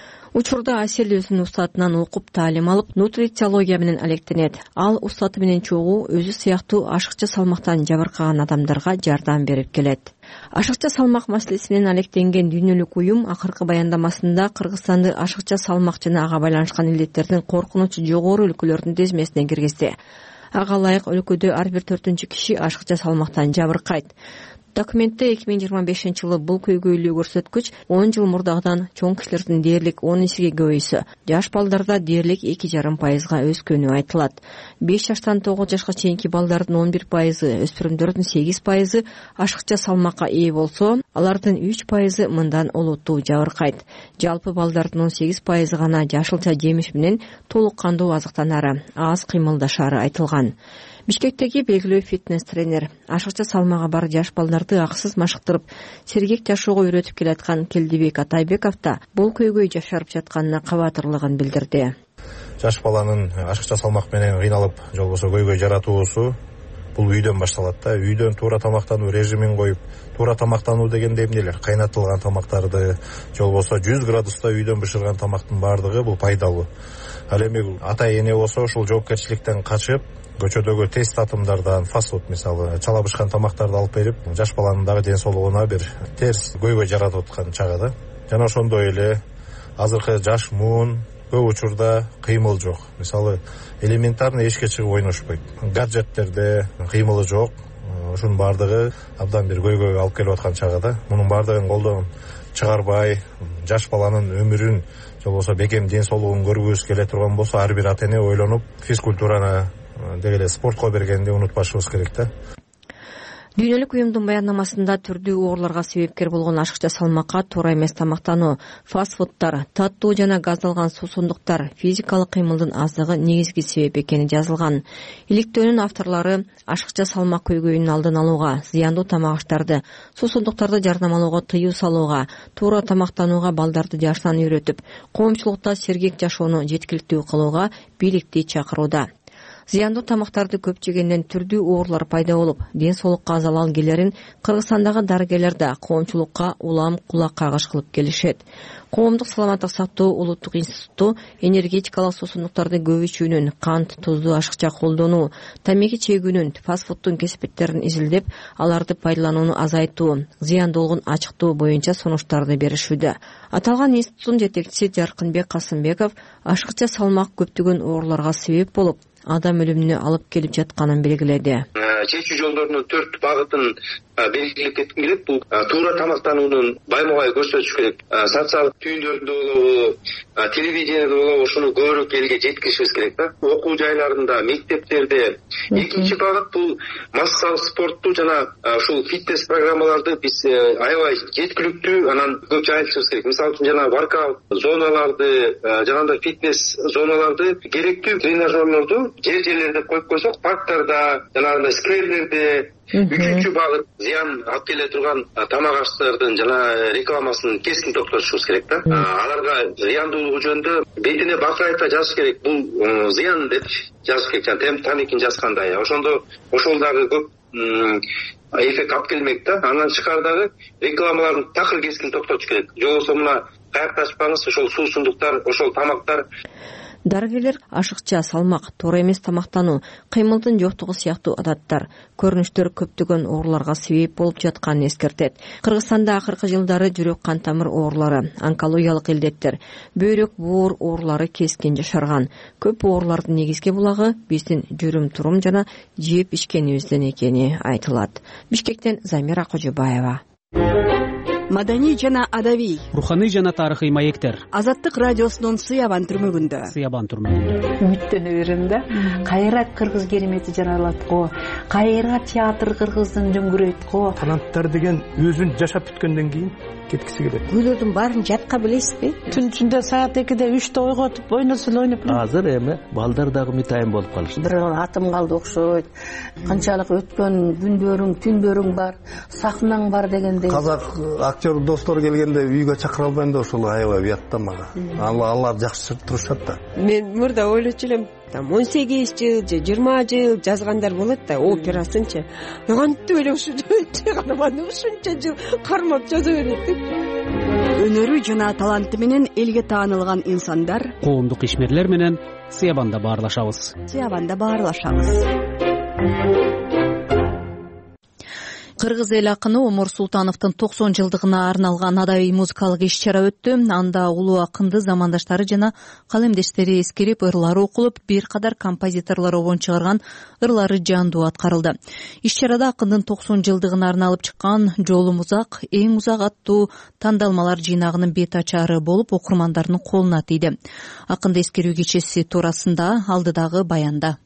Учурда Асель өзүнүн устатынан окуп таалим алып, нутрициология менен алектенет. Ал устаты менен чогуу өзү сыяктуу ашыкча салмактан жабыркаган адамдарга жардам берип келет. Ашыкча салмак маселеси менен алектенген дүйнөлүк уюм акыркы баяндамасында Кыргызстанды ашыкча салмак жана ага байланышкан илдеттердин коркунучу жогору өлкөлөрдүн тизмесине киргизди. Ага ылайык өлкөдө ар бир төртүнчү киши ашыкча салмактан жабыркайт. Документте эки миң жыйырма бешинчи жылы бул көйгөйлүү көрсөткүч он жыл мурдагыдан чоң кишилердин дээрлик он эсеге көбөйсө, жаш балдарда дээрлик эки жарым пайызга өскөнү айтылат. беш жаштан тогуз жашка чейинки балдардын он бир пайызы, өспүрүмдөрдүн сегиз пайызы ашыкча салмакка ээ болсо, алардын үч пайызы мындан олуттуу жабыркайт. Жалпы балдардын он сегиз пайызы гана жашылча жемиш менен толук кандуу азыктанары, аз кыймылдашары айтылган. Бишкектеги белгилүү фитнес тренер, ашыкча салмагы бар жаш балдарды аксыз машыктырып, сергек жашоого үйрөтүп келаткан Келдибек Атайбеков да бул көйгөй жашарып жатканына кабатырлыгын билдирди. Жаш баланын ашыкча салмак менен кыйналып, же болбосо көйгөй жаратуусу бул үйдөн башталат да. Үйдөн туура тамактануу режимин коюп, туура тамактануу дегенде эмнелер? Кайнатылган тамактарды, же болбосо жүз градуста үйдөн бышырган тамактын баардыгы бул пайдалуу. Ал эми ата эне болсо ушул жоопкерчиликтен качып, көчөдөгү тез татымдардан, фастфуд мисалы, чала бышкан тамактарды алып берип, жаш баланын дагы ден соолугуна бир терс көйгөй жаратып аткан чагы да. Жана ошондой эле азыркы жаш муун көп учурда кыймыл жок. Мисалы, элементарный эшикке чыгып ойношпойт. Гаджеттерде кыймылы жок. Ушунун баардыгы абдан бир көйгөйгө алып келип аткан чагы да. Мунун баардыгын колдон чыгарбай, жаш баланын өмүрүн, же болбосо бекем ден соолугун көргүбүз келе турган болсо, ар бир ата эне ойлонуп, физкультураны деги эле спортко бергенди унутпашыбыз керек да. Дүйнөлүк уюмдун баяндамасында түрдүү ооруларга себепкер болгон ашыкча салмакка туура эмес тамактануу, фастфудтар, таттуу жана газдалган суусундуктар, физикалык кыймылдын аздыгы негизги себеп экени жазылган. Иликтөөнүн авторлору ашыкча салмак көйгөйүнүн алдын алууга, зыяндуу тамак аштарды, суусундуктарды жардамалоого тыюу салууга, туура тамактанууга балдарды жаштан үйрөтүп, коомчулукта сергек жашоону жеткиликтүү кылууга бийликти чакырууда. Зыяндуу тамактарды көп жегенден түрдүү оорулар пайда болуп, ден соолукка залал келерин Кыргызстандагы дарыгерлер да коомчулукка улам кулак кагыш кылып келишет. Коомдук саламаттык сактоо улуттук институту энергетикалык суусундуктарды көп ичүүнүн, кант, тузду ашыкча колдонуу, тамеки чегүүнүн, фастфудтун кесипеттерин изилдеп, аларды пайдаланууну азайтуу, зыяндуулугун ачыктоо боюнча сунуштарды беришүүдө. Аталган институттун жетекчиси Жаркынбек Касымбеков ашыкча салмак көптөгөн ооруларга себеп болуп, адам өлүмүнө алып келип жатканын белгиледи. Чечүү жолдорунун төрт багытын белгилеп кетким келет. Бул туура тамактануунун баймубай көрсөтүш керек. Социалдык түйүндөрдө болобу, телевидениеде болобу, ушуну көбүрөөк элге жеткиришибиз керек да. Окуу жайларында, мектептерде. Экинчи багыт бул массалык спортту жана ушул фитнес программаларды биз аябай жеткиликтүү, анан көп жайылтышыбыз керек. Мисалы үчүн жана воркаут зоналарды, жанагындай фитнес зоналарды, керектүү тренажерлорду жер жерлерде коюп койсок, парктарда, жанагындай скверлерде, үчүнчү багыт зыян алып келе турган тамак аштардын жана рекламасын кескин токтотушубуз керек да. Аларга зыяндуулугу жөнүндө бетине бакырайта жазыш керек. Бул зыян деп жазыш керек. Жана тамекини жазгандай. Ошондо ошол дагы көп эффект алып келмек да. Андан тышкары дагы рекламаларын такыр кескин токтотуш керек. Жокбосо мына каякташпаңыз, ошол суусундуктар, ошол тамактар. Дарыгерлер ашыкча салмак, туура эмес тамактануу, кыймылдын жоктугу сыяктуу адаттар, көрүнүштөр көптөгөн ооруларга себеп болуп жатканын эскертет. Кыргызстанда акыркы жылдары жүрөк кан тамыр оорулары, онкологиялык илдеттер, бөйрөк буур оорулары кескин жашарган. Көп оорулардын негизги булагы биздин жүрүм-турум жана жеп ичкенибизден экени айтылат. Бишкектен Замира Кожобаева. Маданий жана адабий, руханий жана тарыхый маектер. Азаттык радиосунун Сыябан түрмөгүндө. Сыябан түрмөгүндө. Үмүттөнө берем да. Кайра кыргыз керемети жаралат го. Кайра театр кыргыздын дөңгүрөйт го. Таланттар деген өзүн жашап бүткөндөн кийин кеткиси келет. Күйлөрдүн баарын жатка билесизби? Түн ичинде саат экиде үчтө ойготуп ойносо эле ойноп. Азыр эми балдар дагы мытайын болуп калышты. Бир атым калды окшойт. Канчалык өткөн күндөрүң, түндөрүң бар, сахнаң бар дегендей. Казак актер достор келгенде үйгө чакыра албайм да ошол аябай уят да мага. Алар жакшы турушат да. Мен мурда ойлочу элем, там он сегиз жыл же жыйырма жыл жазгандар болот да, операсынчы. Кантип эле ушу ушунча жыл кармап жаза берет. Өнөрү жана таланты менен элге таанылган инсандар коомдук ишмерлер менен Сыябанда баарлашабыз. Сыябанда баарлашабыз. Кыргыз эл акыны Омор Султановдун токсон жылдыгына арналган адабий музыкалык иш-чара өттү. Анда улуу акынды замандаштары жана калемдештери эскерип, ырлары окулуп, бир кадар композиторлор обон чыгарган ырлары жандуу аткарылды. Иш-чарада акындын токсон жылдыгына арналып чыккан Жолум узак, эң узак аттуу тандалмалар жыйнагынын бет ачары болуп, окурмандардын колуна тийди. Акынды эскерүү кечеси туурасында алдыдагы баянда.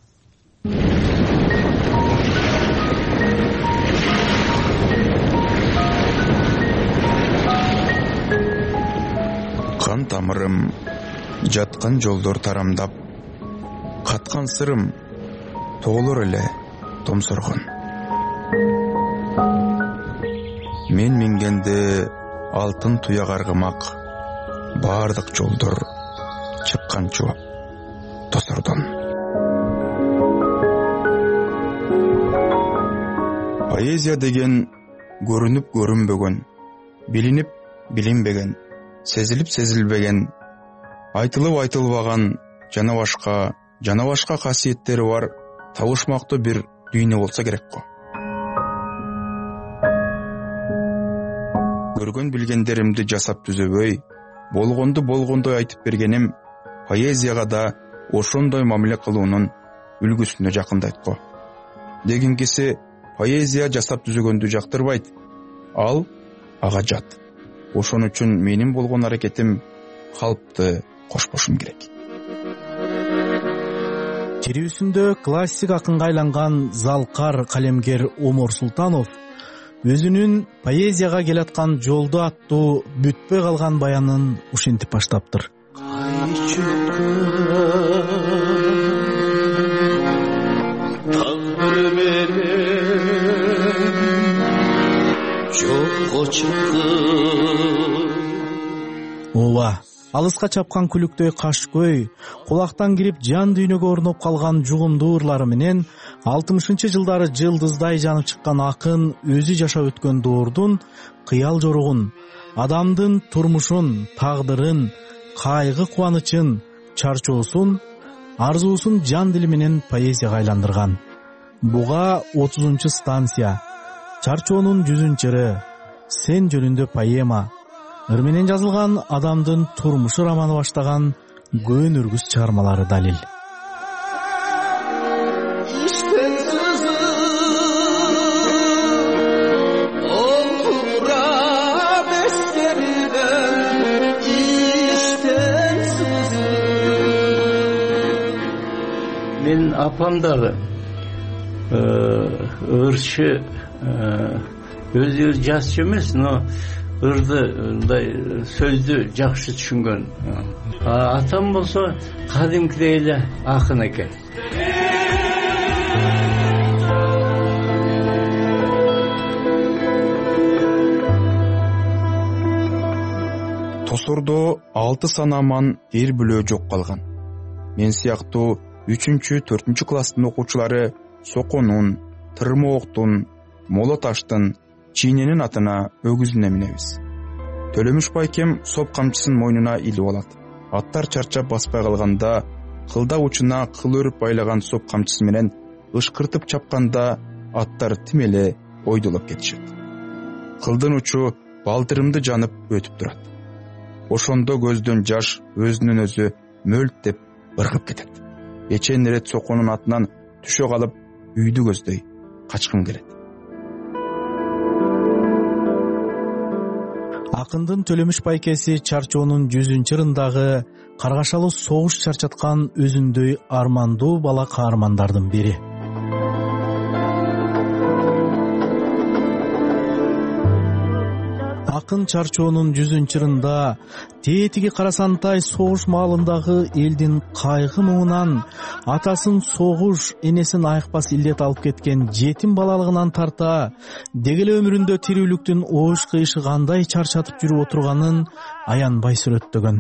Кан тамырым, жаткан жолдор тарамдап, каткан сырым, тоолор эле томсоргон. Мен мингенде алтын туяк аргымак, баардык жолдор чыккан чубап тосордон. Поэзия деген көрүнүп көрүнбөгөн, билинип билинбеген, сезилип сезилбеген, айтылып айтылбаган, жана башка жана башка касиеттери бар табышмактуу бир дүйнө болсо керек го. Көргөн билгендеримди жасап түзөбөй, болгонду болгондой айтып бергеним поэзияга да ошондой мамиле кылуунун үлгүсүнө жакындайт го. Дегенкиси поэзия жасап түзөгөндү жактырбайт, ал ага жат. Ошон үчүн менин болгон аракетим калпты кошпошум керек. Терүүсүндө классик акынга айланган залкар калемгер Омор Султанов өзүнүн поэзияга келаткан жолду аттуу бүтпөй калган баянын ушинтип баштаптыр. Ооба, алыска чапкан күлүктөй кашкөй, кулактан кирип жан дүйнөгө орноп калган жугумдуу ырлары менен алтымышынчы жылдары жылдыздай жанып чыккан акын өзү жашап өткөн доордун кыял жоругун, адамдын турмушун, тагдырын, кайгы кубанычын, чарчоосун, арзуусун жан дили менен поэзияга айландырган. Буга отузунчу станция, Чарчоонун жүзүнчү ыры, Сен жөнүндө поэма, ыр менен жазылган адамдын турмушу романы баштаган көөн үргүс чыгармалары далил. Мен апам дагы ырчы, өзү жазчы эмес, но ырды мындай сөздү жакшы түшүнгөн. Атам болсо кадимкидей эле акын экен. тосордо алты санаман эр бөлөө жок калган. Мен сыяктуу үчүнчү төртүнчү класстын окуучулары Соконун, Тырмооктун, Моло таштын, Чийненин атына өгүзүнө минебиз. Төлөмүш байкем соп камчысын мойнуна илип алат. Аттар чарчап баспай калганда кылда учуна кыл өрүп байлаган соп камчысы менен ышкыртып чапканда аттар тим эле ойдолоп кетишет. Кылдын учу балтырымды жанып өтүп турат. Ошондо көздөн жаш өзүнөн өзү мөлт ыргып кетет. Эчен ирет Соконун атынан түшө калып үйдү көздөй качкым келет. Акындын Төлөмүш байкеси чарчоонун жүзүнчү ырындагы каргашалуу согуш чарчаткан өзүндөй армандуу бала каармандардын бири. Акын чарчоонун жүзүнчү ырында тетиги карасантай согуш маалындагы элдин кайгы муңунан, атасын согуш, энесин айыкпас илдет алып кеткен жетим балалыгынан тарта, деги эле өмүрүндө тирүүлүктүн оош кыйышы кандай чарчатып жүрүп отурганын аянбай сүрөттөгөн.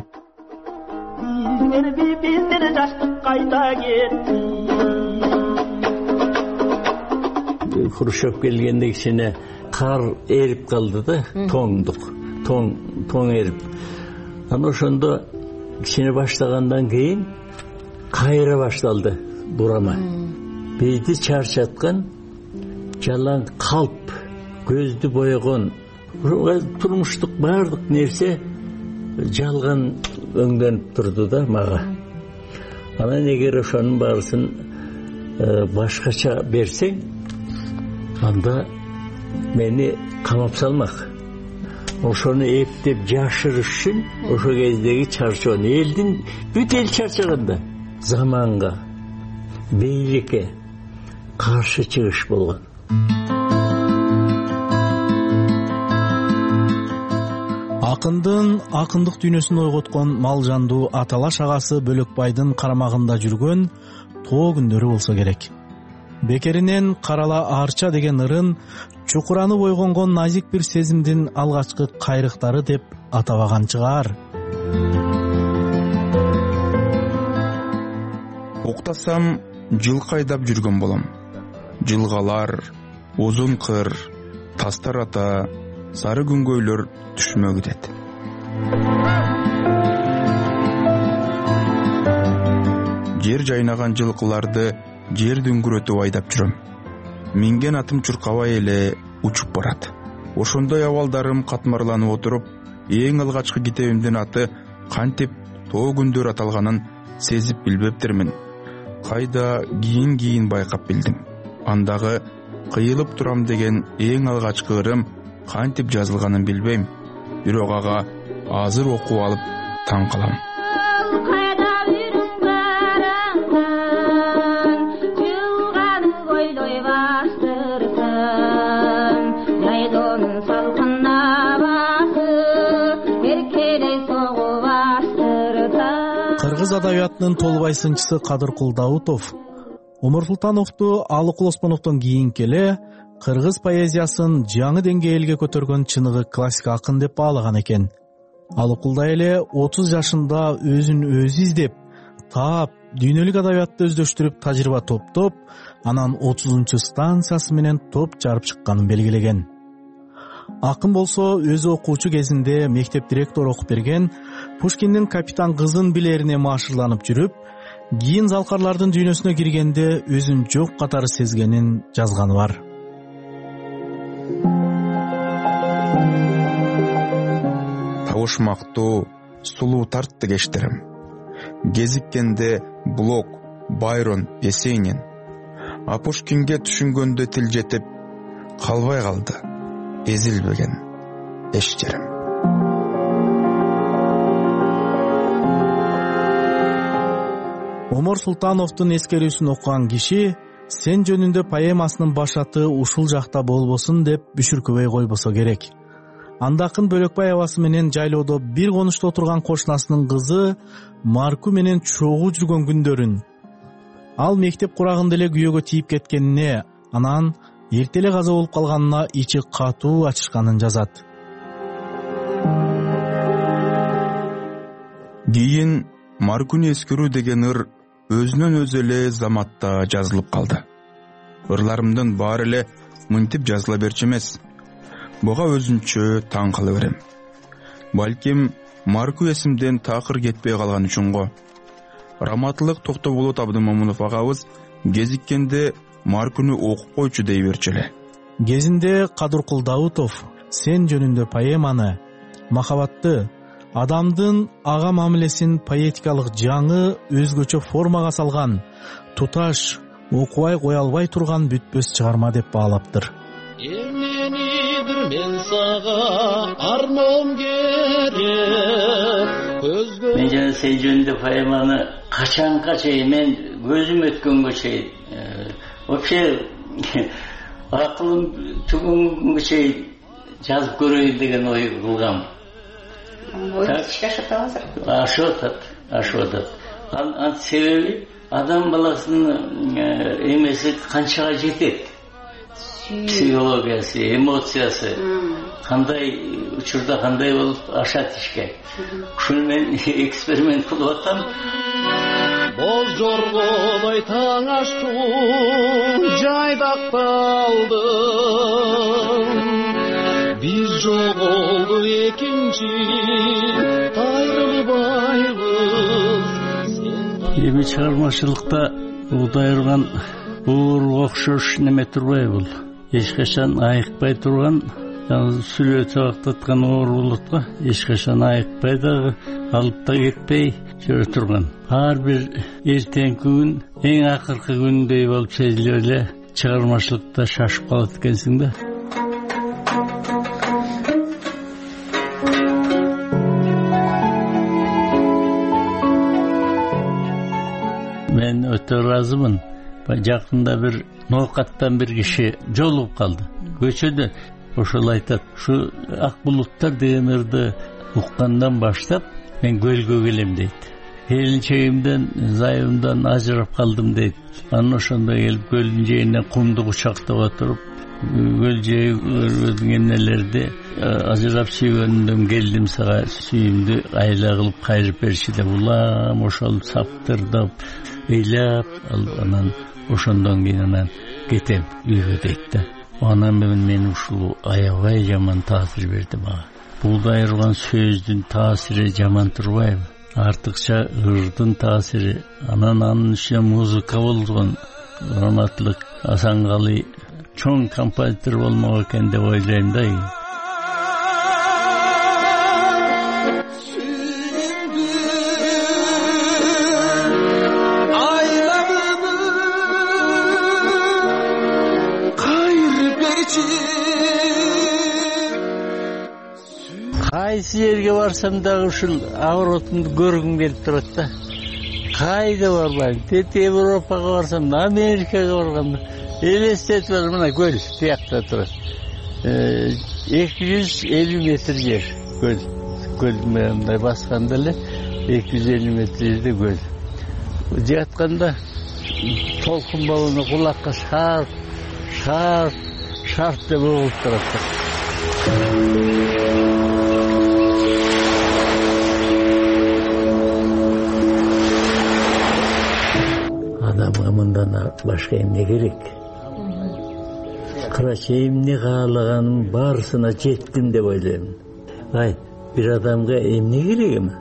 Хрущев келгенде кичине кар эрип калды да, тоңдук, тоң, тоң эрип. Анан ошондо кичине баштагандан кийин кайра башталды бурама. Бейди чарчаткан, жалаң калп, көздү боёгон, турмуштук баардык нерсе жалган өңдөнүп турду да мага. Анан эгер ошонун баарысын башкача берсең, анда мени камап салмак. Ошону эптеп жашырыш үчүн ошо кездеги чарчоон элдин бүт эл чарчаганда заманга, бийликке каршы чыгыш болгон. Акындын акындык дүйнөсүн ойготкон малжандуу аталаш агасы Бөлөкбайдын карамагында жүргөн тоо күндөрү болсо керек. Бекеринен Карала Арча деген ырын чукуранып ойгонгон назик бир сезимдин алгачкы кайрыктары деп атабаган чыгар. Уктасам жылкы айдап жүргөн болом. Жылгалар, узун кыр, тастар ата, сары күнгөйлөр түшмө кетет. Жер жайнаган жылкыларды жер дүңгүрөтүп айдап жүрөм. Минген атым чуркабай эле учуп барат. Ошондой абалдарым катмарланып отуруп, эң алгачкы китебимдин аты кантип тоо күндөр аталганын сезип билбептермин. Кайда кийин-кийин байкап билдим. Андагы кыйылып турам деген эң алгачкы ырым кантип жазылганын билбейм. Бирок ага азыр окуп алып таң калам. Кыргыз адабиятынын толбай сынчысы Кадыркул Даутов Омурсултановду Алыкул Осмоновдон кийинки эле кыргыз поэзиясын жаңы деңгээлге көтөргөн чыныгы классик акын деп баалаган экен. Алыкулдай эле отуз жашында өзүн өзү издеп, таап, дүйнөлүк адабиятты өздөштүрүп тажрыйба топтоп, анан отузунчу станциясы менен топ жарып чыкканын белгилеген. Акын болсо өзү окуучу кезинде мектеп директору окуп берген Пушкиндин Капитан кызын билерине маашырланып жүрүп, кийин залкарлардын дүйнөсүнө киргенде өзүн жок катары сезгенин жазганы бар. Табышмактуу, сулуу тартты кечтерим. Кезиккенде Блок, Байрон, Есенин. А Пушкинге түшүнгөндө тил жетип калбай калды. Эзилбеген эш жерим. Омор Султановдун эскерүүсүн окуган киши сен жөнүндө поэмасынын башаты ушул жакта болбосун деп бүшүркөбөй койбосо керек. Анда акын Бөлөкбаевасы менен жайлоодо бир конушта отурган кошунасынын кызы Марку менен чогуу жүргөн күндөрүн, ал мектеп курагында эле күйөөгө тийип кеткенине, анан эрте эле каза болуп калганына ичи катуу ачышканын жазат. кийин Маркуни эскерүү деген ыр өзүнөн өзү эле заматта жазылып калды. Ырларымдын баары эле мынтип жазыла берчү эмес. Буга өзүнчө таң кала берем. Балким Марку эсимден такыр кетпей калган үчүн го. Раматылык Токтоболот Абдымомунов агабыз кезиккенде Маркуну окуп койчу дей берчү эле. Кезинде Кадыркул Даутов сен жөнүндө поэманы махабатты, адамдын ага мамилесин поэтикалык жаңы өзгөчө формага салган, туташ, окубай кое албай турган бүтпөс чыгарма деп баалаптыр. Эмненидир мен сага арман керек көзгө. Мен жана сен жөнүндө поэманы качанга чейин мен көзүм өткөнгө чейин вообще акылым түгөнгө чейин жазып көрөйүн деген ой кылгам. Ишке ашып атабыз. Ашып атат, ашып атат. Анын себеби адам баласынын эмеси канчага жетет? Психологиясы, эмоциясы кандай учурда кандай болуп ашат ишке. Ушуну мен эксперимент кылып атам. Боз жоргодой таң ашту жайдакталдым. Биз жоголду экинчи тайрылбайбыз. Эми чыгармачылыкта угдай урган уурга окшош неме турбай бул. Эч качан айыкпай турган, сүйлөп сабактаткан оор болот го. Эч качан айыкпай дагы, алып да кетпей жүрө турган. Ар бир эртеңки күн эң акыркы күндөй болуп сезилип эле чыгармачылыкта шашып калат экенсиң да. Мен өтө ыраазымын. Жакында бир ноокаттан бир киши жолугуп калды. Көчөдө ошол айтат, ушу ак булуттар деген ырды уккандан баштап мен көлгө келем дейт. Келинчегимден, зайыбымдан ажырап калдым дейт. Анан ошондо келип көлдүн жээгинен кумду кучактап отуруп, көл жээги өрбөдүн эмнелерди ажырап сүйгөнүмдөн келдим сага сүйүмдү айла кылып кайрып берчи деп улам ошол саптырдап ыйлап анан ошондон кийин анан кетем үйгө дейт да. Анан мен ушул аябай жаман таасир берди мага. Булдай урган сөздүн таасири жаман турбайбы? Артыкча ырдын таасири. Анан анын ичинде музыка болгон. Раматылык Асанкалы чоң композитор болмок экен деп ойлойм да. Кайсы жерге барсам дагы ушул оборотумду көргүм келип турат да. Кайда барбайм? Тет Европага барсам да, Америкага барганда элестетип атам, мына көл тиякта турат. эки жүз элүү метр жер көл. Көл мындай басканда эле эки жүз элүү метр жерде көл. Жатканда толкун баланы кулакка шарп, шарп, шарп деп угулуп турат. Адамга мындан башка эмне керек? Кырача эмне каалаганым барысына жеттим деп ойлойм. Ай, бир адамга эмне керек эми?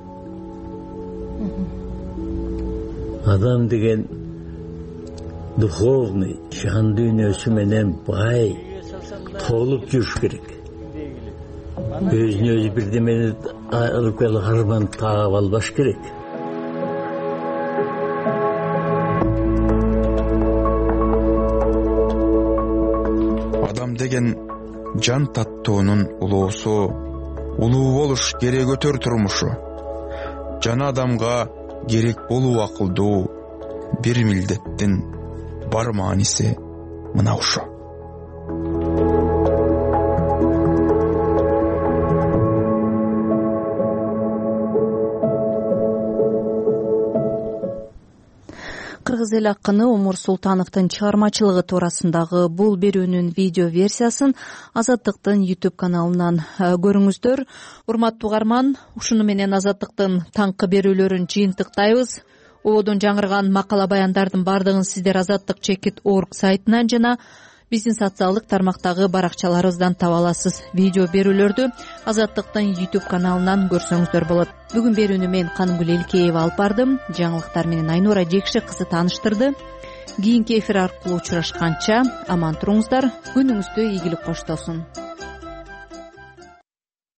Адам деген духовный, жан дүйнөсү менен бай, толуп жүрүш керек. Өзүнө өзү бирдемени алып келип арман таап албаш керек. Адам деген жан таттоонун улоосу, улуу болуш керек өтөр турмушу. Жана адамга керек болуу акылдуу бир милдеттин бар мааниси мына ушу. Кыргыз газель акыны Умур Султановдун чыгармачылыгы туурасындагы бул берүүнүн видео версиясын Азаттыктын YouTube каналынан көрүңүздөр. Урматтуу угарман, ушуну менен Азаттыктын таңкы берүүлөрүн жыйынтыктайбыз. Ободон жаңырган макала баяндардын бардыгын сиздер азаттык чекит орг сайтынан жана биздин социалдык тармактагы баракчаларыбыздан таба аласыз. Видео берүүлөрдү Азаттыктын YouTube каналынан көрсөңүздөр болот. Бүгүн берүүнү мен Канымгүл Элкеева алып бардым. Жаңылыктар менен Айнура Жекши кызы тааныштырды. Кийинки эфир аркылуу учурашканча аман туруңуздар. Күнүңүздү ийгилик коштосун.